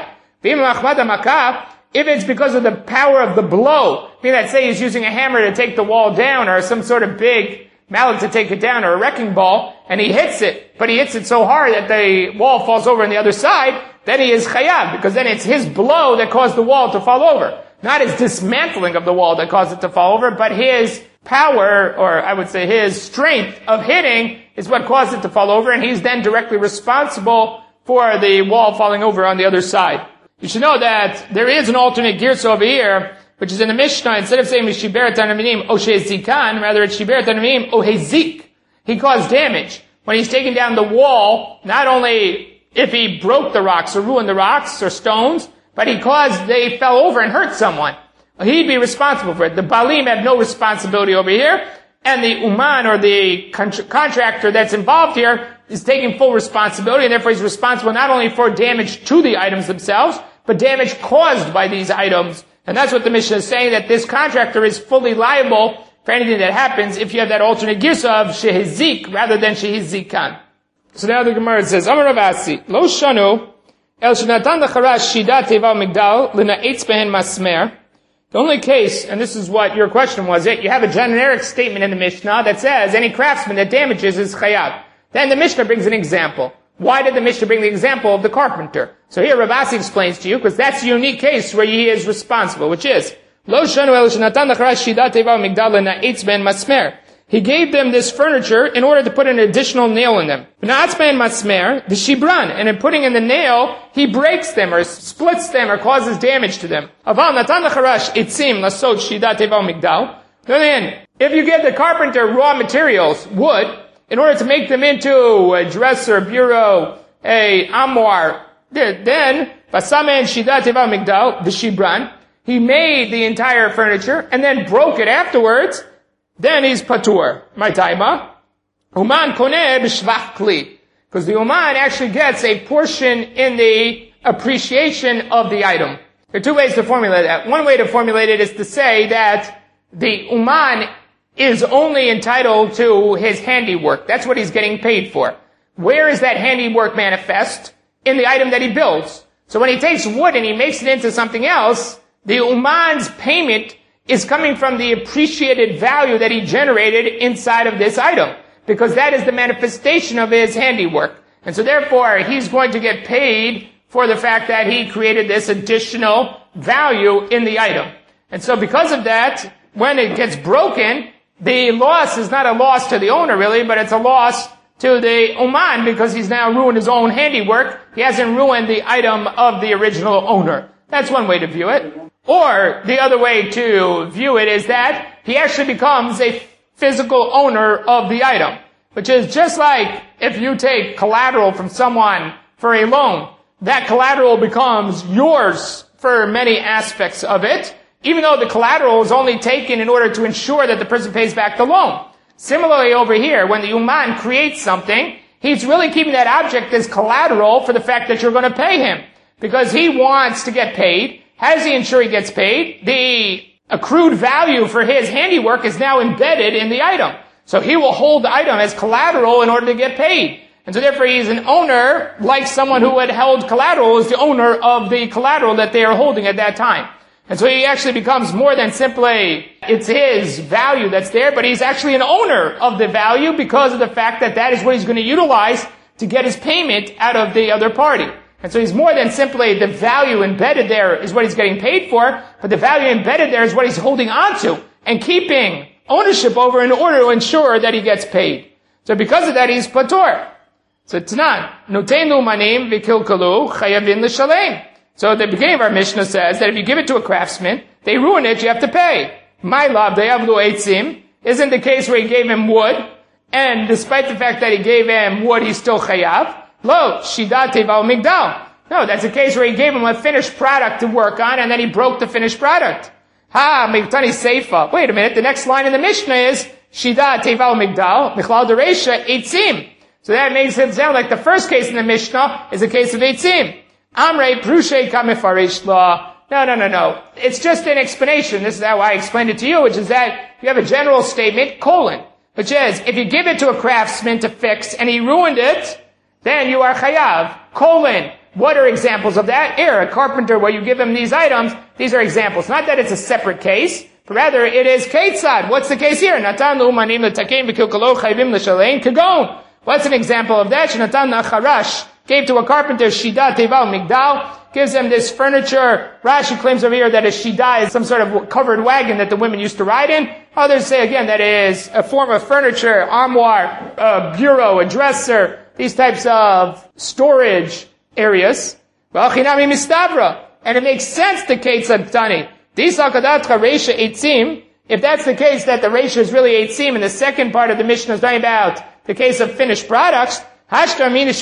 If it's because of the power of the blow, I mean, let's say he's using a hammer to take the wall down, or some sort of big mallet to take it down, or a wrecking ball, and he hits it, but he hits it so hard that the wall falls over on the other side, then he is chayav, because then it's his blow that caused the wall to fall over. Not his dismantling of the wall that caused it to fall over, but his power, or I would say his strength of hitting is what caused it to fall over, and he's then directly responsible for the wall falling over on the other side. You should know that there is an alternate girsa over here, which is in the Mishnah. Instead of saying Mishiberet Anaminim Oshezikan, rather it's Shiberet Anaminim Ohezik. He caused damage. When he's taking down the wall, not only if he broke the rocks or ruined the rocks or stones, but he caused they fell over and hurt someone. He'd be responsible for it. The Balim have no responsibility over here, and the Uman, or the con- contractor that's involved here, is taking full responsibility, and therefore he's responsible not only for damage to the items themselves, but damage caused by these items. And that's what the Mishnah is saying, that this contractor is fully liable for anything that happens if you have that alternate girsa of shehizik rather than shehizikan. So now the Gemara says, Amar Rav Asi, Lo shanu, el shenatan l'charash shida teva migdal, l'na'etz behen masmer. The only case, and this is what your question was, it, you have a generic statement in the Mishnah that says any craftsman that damages is chayav. Then the Mishnah brings an example. Why did the Mishnah bring the example of the carpenter? So here Rav Asi explains to you, because that's the unique case where he is responsible, which is, Lo shanu el shenatan l'charash shida teva migdal, l'na'etz behen masmer. He gave them this furniture in order to put an additional nail in them. Masmer, the shibran, and in putting in the nail, he breaks them or splits them or causes damage to them. Aval natan l'charash itzim lasot shida teva migdal. Then, if you give the carpenter raw materials, wood, in order to make them into a dresser, bureau, a armoire, then basamen shida teva migdal, the shibran, he made the entire furniture and then broke it afterwards. Then he's patur. My taima. Uman koneh b'shvach kli. Because the uman actually gets a portion in the appreciation of the item. There are two ways to formulate that. One way to formulate it is to say that the uman is only entitled to his handiwork. That's what he's getting paid for. Where is that handiwork manifest? In the item that he builds. So when he takes wood and he makes it into something else, the uman's payment is coming from the appreciated value that he generated inside of this item. Because that is the manifestation of his handiwork. And so therefore, he's going to get paid for the fact that he created this additional value in the item. And so because of that, when it gets broken, the loss is not a loss to the owner really, but it's a loss to the uman because he's now ruined his own handiwork. He hasn't ruined the item of the original owner. That's one way to view it. Or the other way to view it is that he actually becomes a physical owner of the item, which is just like if you take collateral from someone for a loan, that collateral becomes yours for many aspects of it, even though the collateral is only taken in order to ensure that the person pays back the loan. Similarly over here, when the uman creates something, he's really keeping that object as collateral for the fact that you're going to pay him, because he wants to get paid. How does he ensure he gets paid? The accrued value for his handiwork is now embedded in the item. So he will hold the item as collateral in order to get paid. And so therefore he's an owner, like someone who had held collateral is the owner of the collateral that they are holding at that time. And so he actually becomes more than simply, it's his value that's there, but he's actually an owner of the value because of the fact that that is what he's going to utilize to get his payment out of the other party. And so he's more than simply the value embedded there is what he's getting paid for, but the value embedded there is what he's holding on to and keeping ownership over in order to ensure that he gets paid. So because of that, he's patur. So Tanan, Notenu manim v'kilkalu chayavin l'shalem. So at the beginning of our Mishnah says that if you give it to a craftsman, they ruin it, you have to pay. My love, they have lo eitzim, isn't the case where he gave him wood, and despite the fact that he gave him wood, he's still chayav. Lo, shida teva migdal. No, that's a case where he gave him a finished product to work on, and then he broke the finished product. Ha, migtani seifa. Wait a minute, the next line in the Mishnah is, shida teva migdal, michlal dereisha, eitzim. So that makes it sound like the first case in the Mishnah is a case of eitzim. Amrei prushe kamefarish law. No, no, no, no. It's just an explanation. This is how I explained it to you, which is that you have a general statement, colon, which is, if you give it to a craftsman to fix and he ruined it, then you are chayav, colon. What are examples of that? Here, a carpenter, where you give him these items, these are examples. Not that it's a separate case, but rather it is ketzad. What's the case here? Natan l'umanim l'takein v'kilkalo chayvim l'shalein kagon. What's an example of that? Shenatan nacharash gave to a carpenter shida teva migdal, gives him this furniture. Rashi claims over here that a shida is some sort of covered wagon that the women used to ride in. Others say again that it is a form of furniture, armoire, a bureau, a dresser, these types of storage areas. And it makes sense to ketzad tani. If that's the case, that the ratio is really eitzim, and the second part of the Mishnah is talking about the case of finished products, if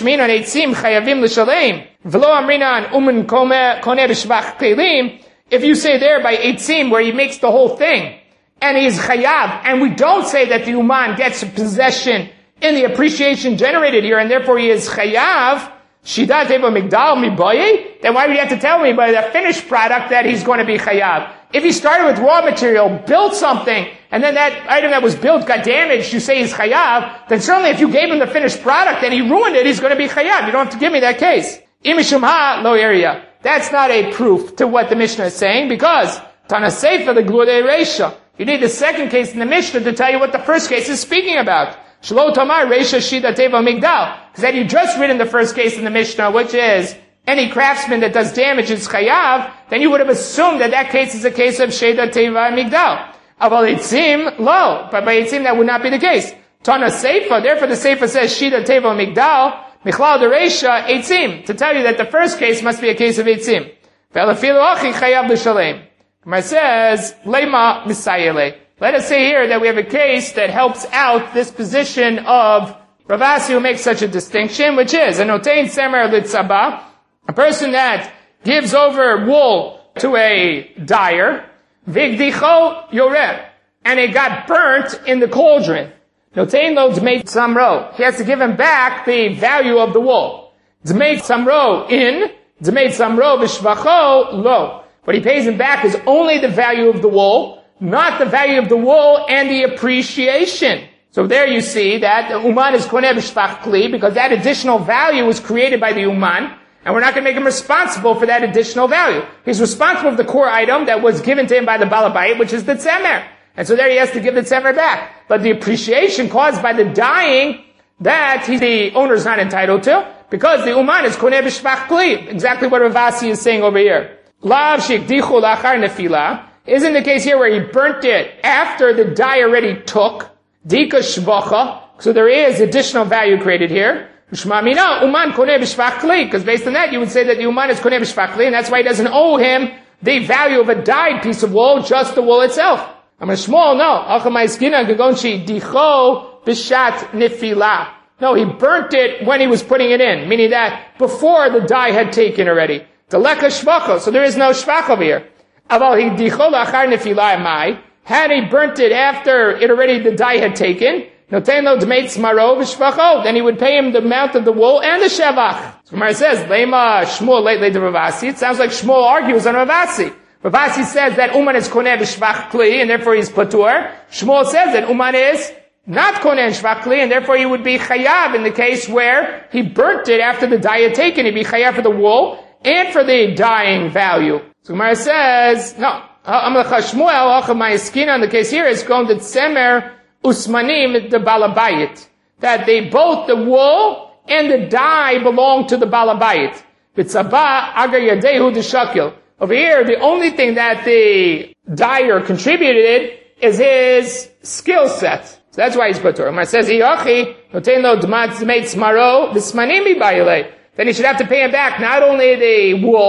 you say there by eitzim, where he makes the whole thing, and he is chayav, and we don't say that the uman gets possession in the appreciation generated here, and therefore he is chayav, shidat eva migdal miboye, then why would you have to tell me by the finished product that he's going to be chayav? If he started with raw material, built something, and then that item that was built got damaged, you say he's chayav, then certainly if you gave him the finished product and he ruined it, he's going to be chayav. You don't have to give me that case. Imishum ha lo area. That's not a proof to what the Mishnah is saying, because Tana Seifa, the Gludei Reisha. You need the second case in the Mishnah to tell you what the first case is speaking about. Shlo Tamar Reisha Shida Teva Migdal. Because had you just written the first case in the Mishnah, which is any craftsman that does damage is chayav, then you would have assumed that that case is a case of Sheda Teva Migdal. Aval Eitzim, lo. But by Eitzim that would not be the case. Tana Seifa, therefore the Seifa says Shida Teva Migdal, Michlal Dereisha Eitzim, to tell you that the first case must be a case of Eitzim. Ve'alafilu achi chayav l'shalem. Gemara says, Lema Misayele. Let us say here that we have a case that helps out this position of Rav Asi, who makes such a distinction, which is a notein semer litzaba, a person that gives over wool to a dyer, vigdicho yoreh, and it got burnt in the cauldron. Notein lo d'mei samro. He has to give him back the value of the wool. D'mei samro in, d'mei samro v'shvacho lo. What he pays him back is only the value of the wool, not the value of the wool and the appreciation. So there you see that the uman is koneh b'shvach kli, because that additional value was created by the uman, and we're not going to make him responsible for that additional value. He's responsible for the core item that was given to him by the balabait, which is the tzemer. And so there he has to give the tzemer back. But the appreciation caused by the dying, that he, the owner is not entitled to, because the uman is koneh b'shvach kli. Exactly what Rav Asi is saying over here. Lav shikdichu lachar nefila. Isn't the case here where he burnt it after the dye already took? Dika shvacha. So there is additional value created here. Shmamina uman koneh b'shvach kli. Because based on that, you would say that the uman is koneh b'shvach kli, and that's why he doesn't owe him the value of a dyed piece of wool, just the wool itself. I'm a small, no. Achamaiskina gagonchi dicho b'shat nefila. No, he burnt it when he was putting it in, meaning that before the dye had taken already. Deleka shvacha. So there is no shvach over here. Aval he dicho lachar nefila mai. Had he burnt it after it already the dye had taken, noten lo d'mei tzmaro v'shvacho, then he would pay him the amount of the wool and the shevach. So Gemara says, Lema Shmuel late late to Rav Asi. It sounds like Shmuel argues on Rav Asi. Rav Asi says that uman is koneh b'shvach kli, and therefore he's patur. Shmuel says that uman is not koneh b'shvach kli, and therefore he would be chayav in the case where he burnt it after the dye had taken. He'd be chayav for the wool and for the dyeing value. So Gemara says, no. Amlecha Shmuel, Acha Ma'askina, in the case here is going to Tzemer Usmanim the Balabayit. That they both, the wool and the dye, belong to the Balabayit. B'tzaba Agar Yadehu D'Shakil. Over here, the only thing that the dyer contributed is his skill set. So that's why he's patur. When it says, Iachi, Noten lo d'mei tzmaro, V'smanim Ibayile. Then he should have to pay him back not only the wool,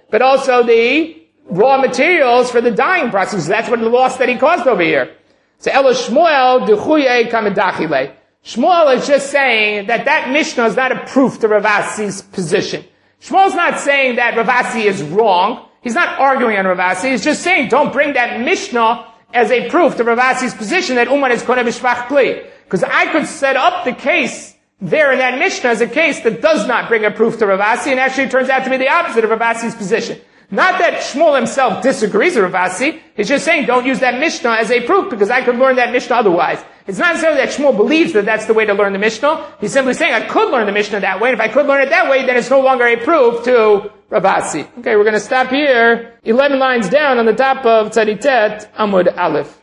but also the raw materials for the dyeing process. That's what the loss that he caused over here. So Elo Shmuel Duchuye Kamedachile. Shmuel is just saying that that Mishnah is not a proof to Rav Asi's position. Shmuel's not saying that Rav Asi is wrong. He's not arguing on Rav Asi. He's just saying don't bring that Mishnah as a proof to Rav Asi's position that Uman is Koneh B'Shvach Kli. Because I could set up the case there in that Mishnah as a case that does not bring a proof to Rav Asi, and actually turns out to be the opposite of Rav Asi's position. Not that Shmuel himself disagrees with Rav Asi. He's just saying don't use that Mishnah as a proof because I could learn that Mishnah otherwise. It's not necessarily that Shmuel believes that that's the way to learn the Mishnah. He's simply saying I could learn the Mishnah that way, and if I could learn it that way, then it's no longer a proof to Rav Asi. Okay, we're going to stop here. Eleven lines down on the top of Tzaditet Amud Aleph.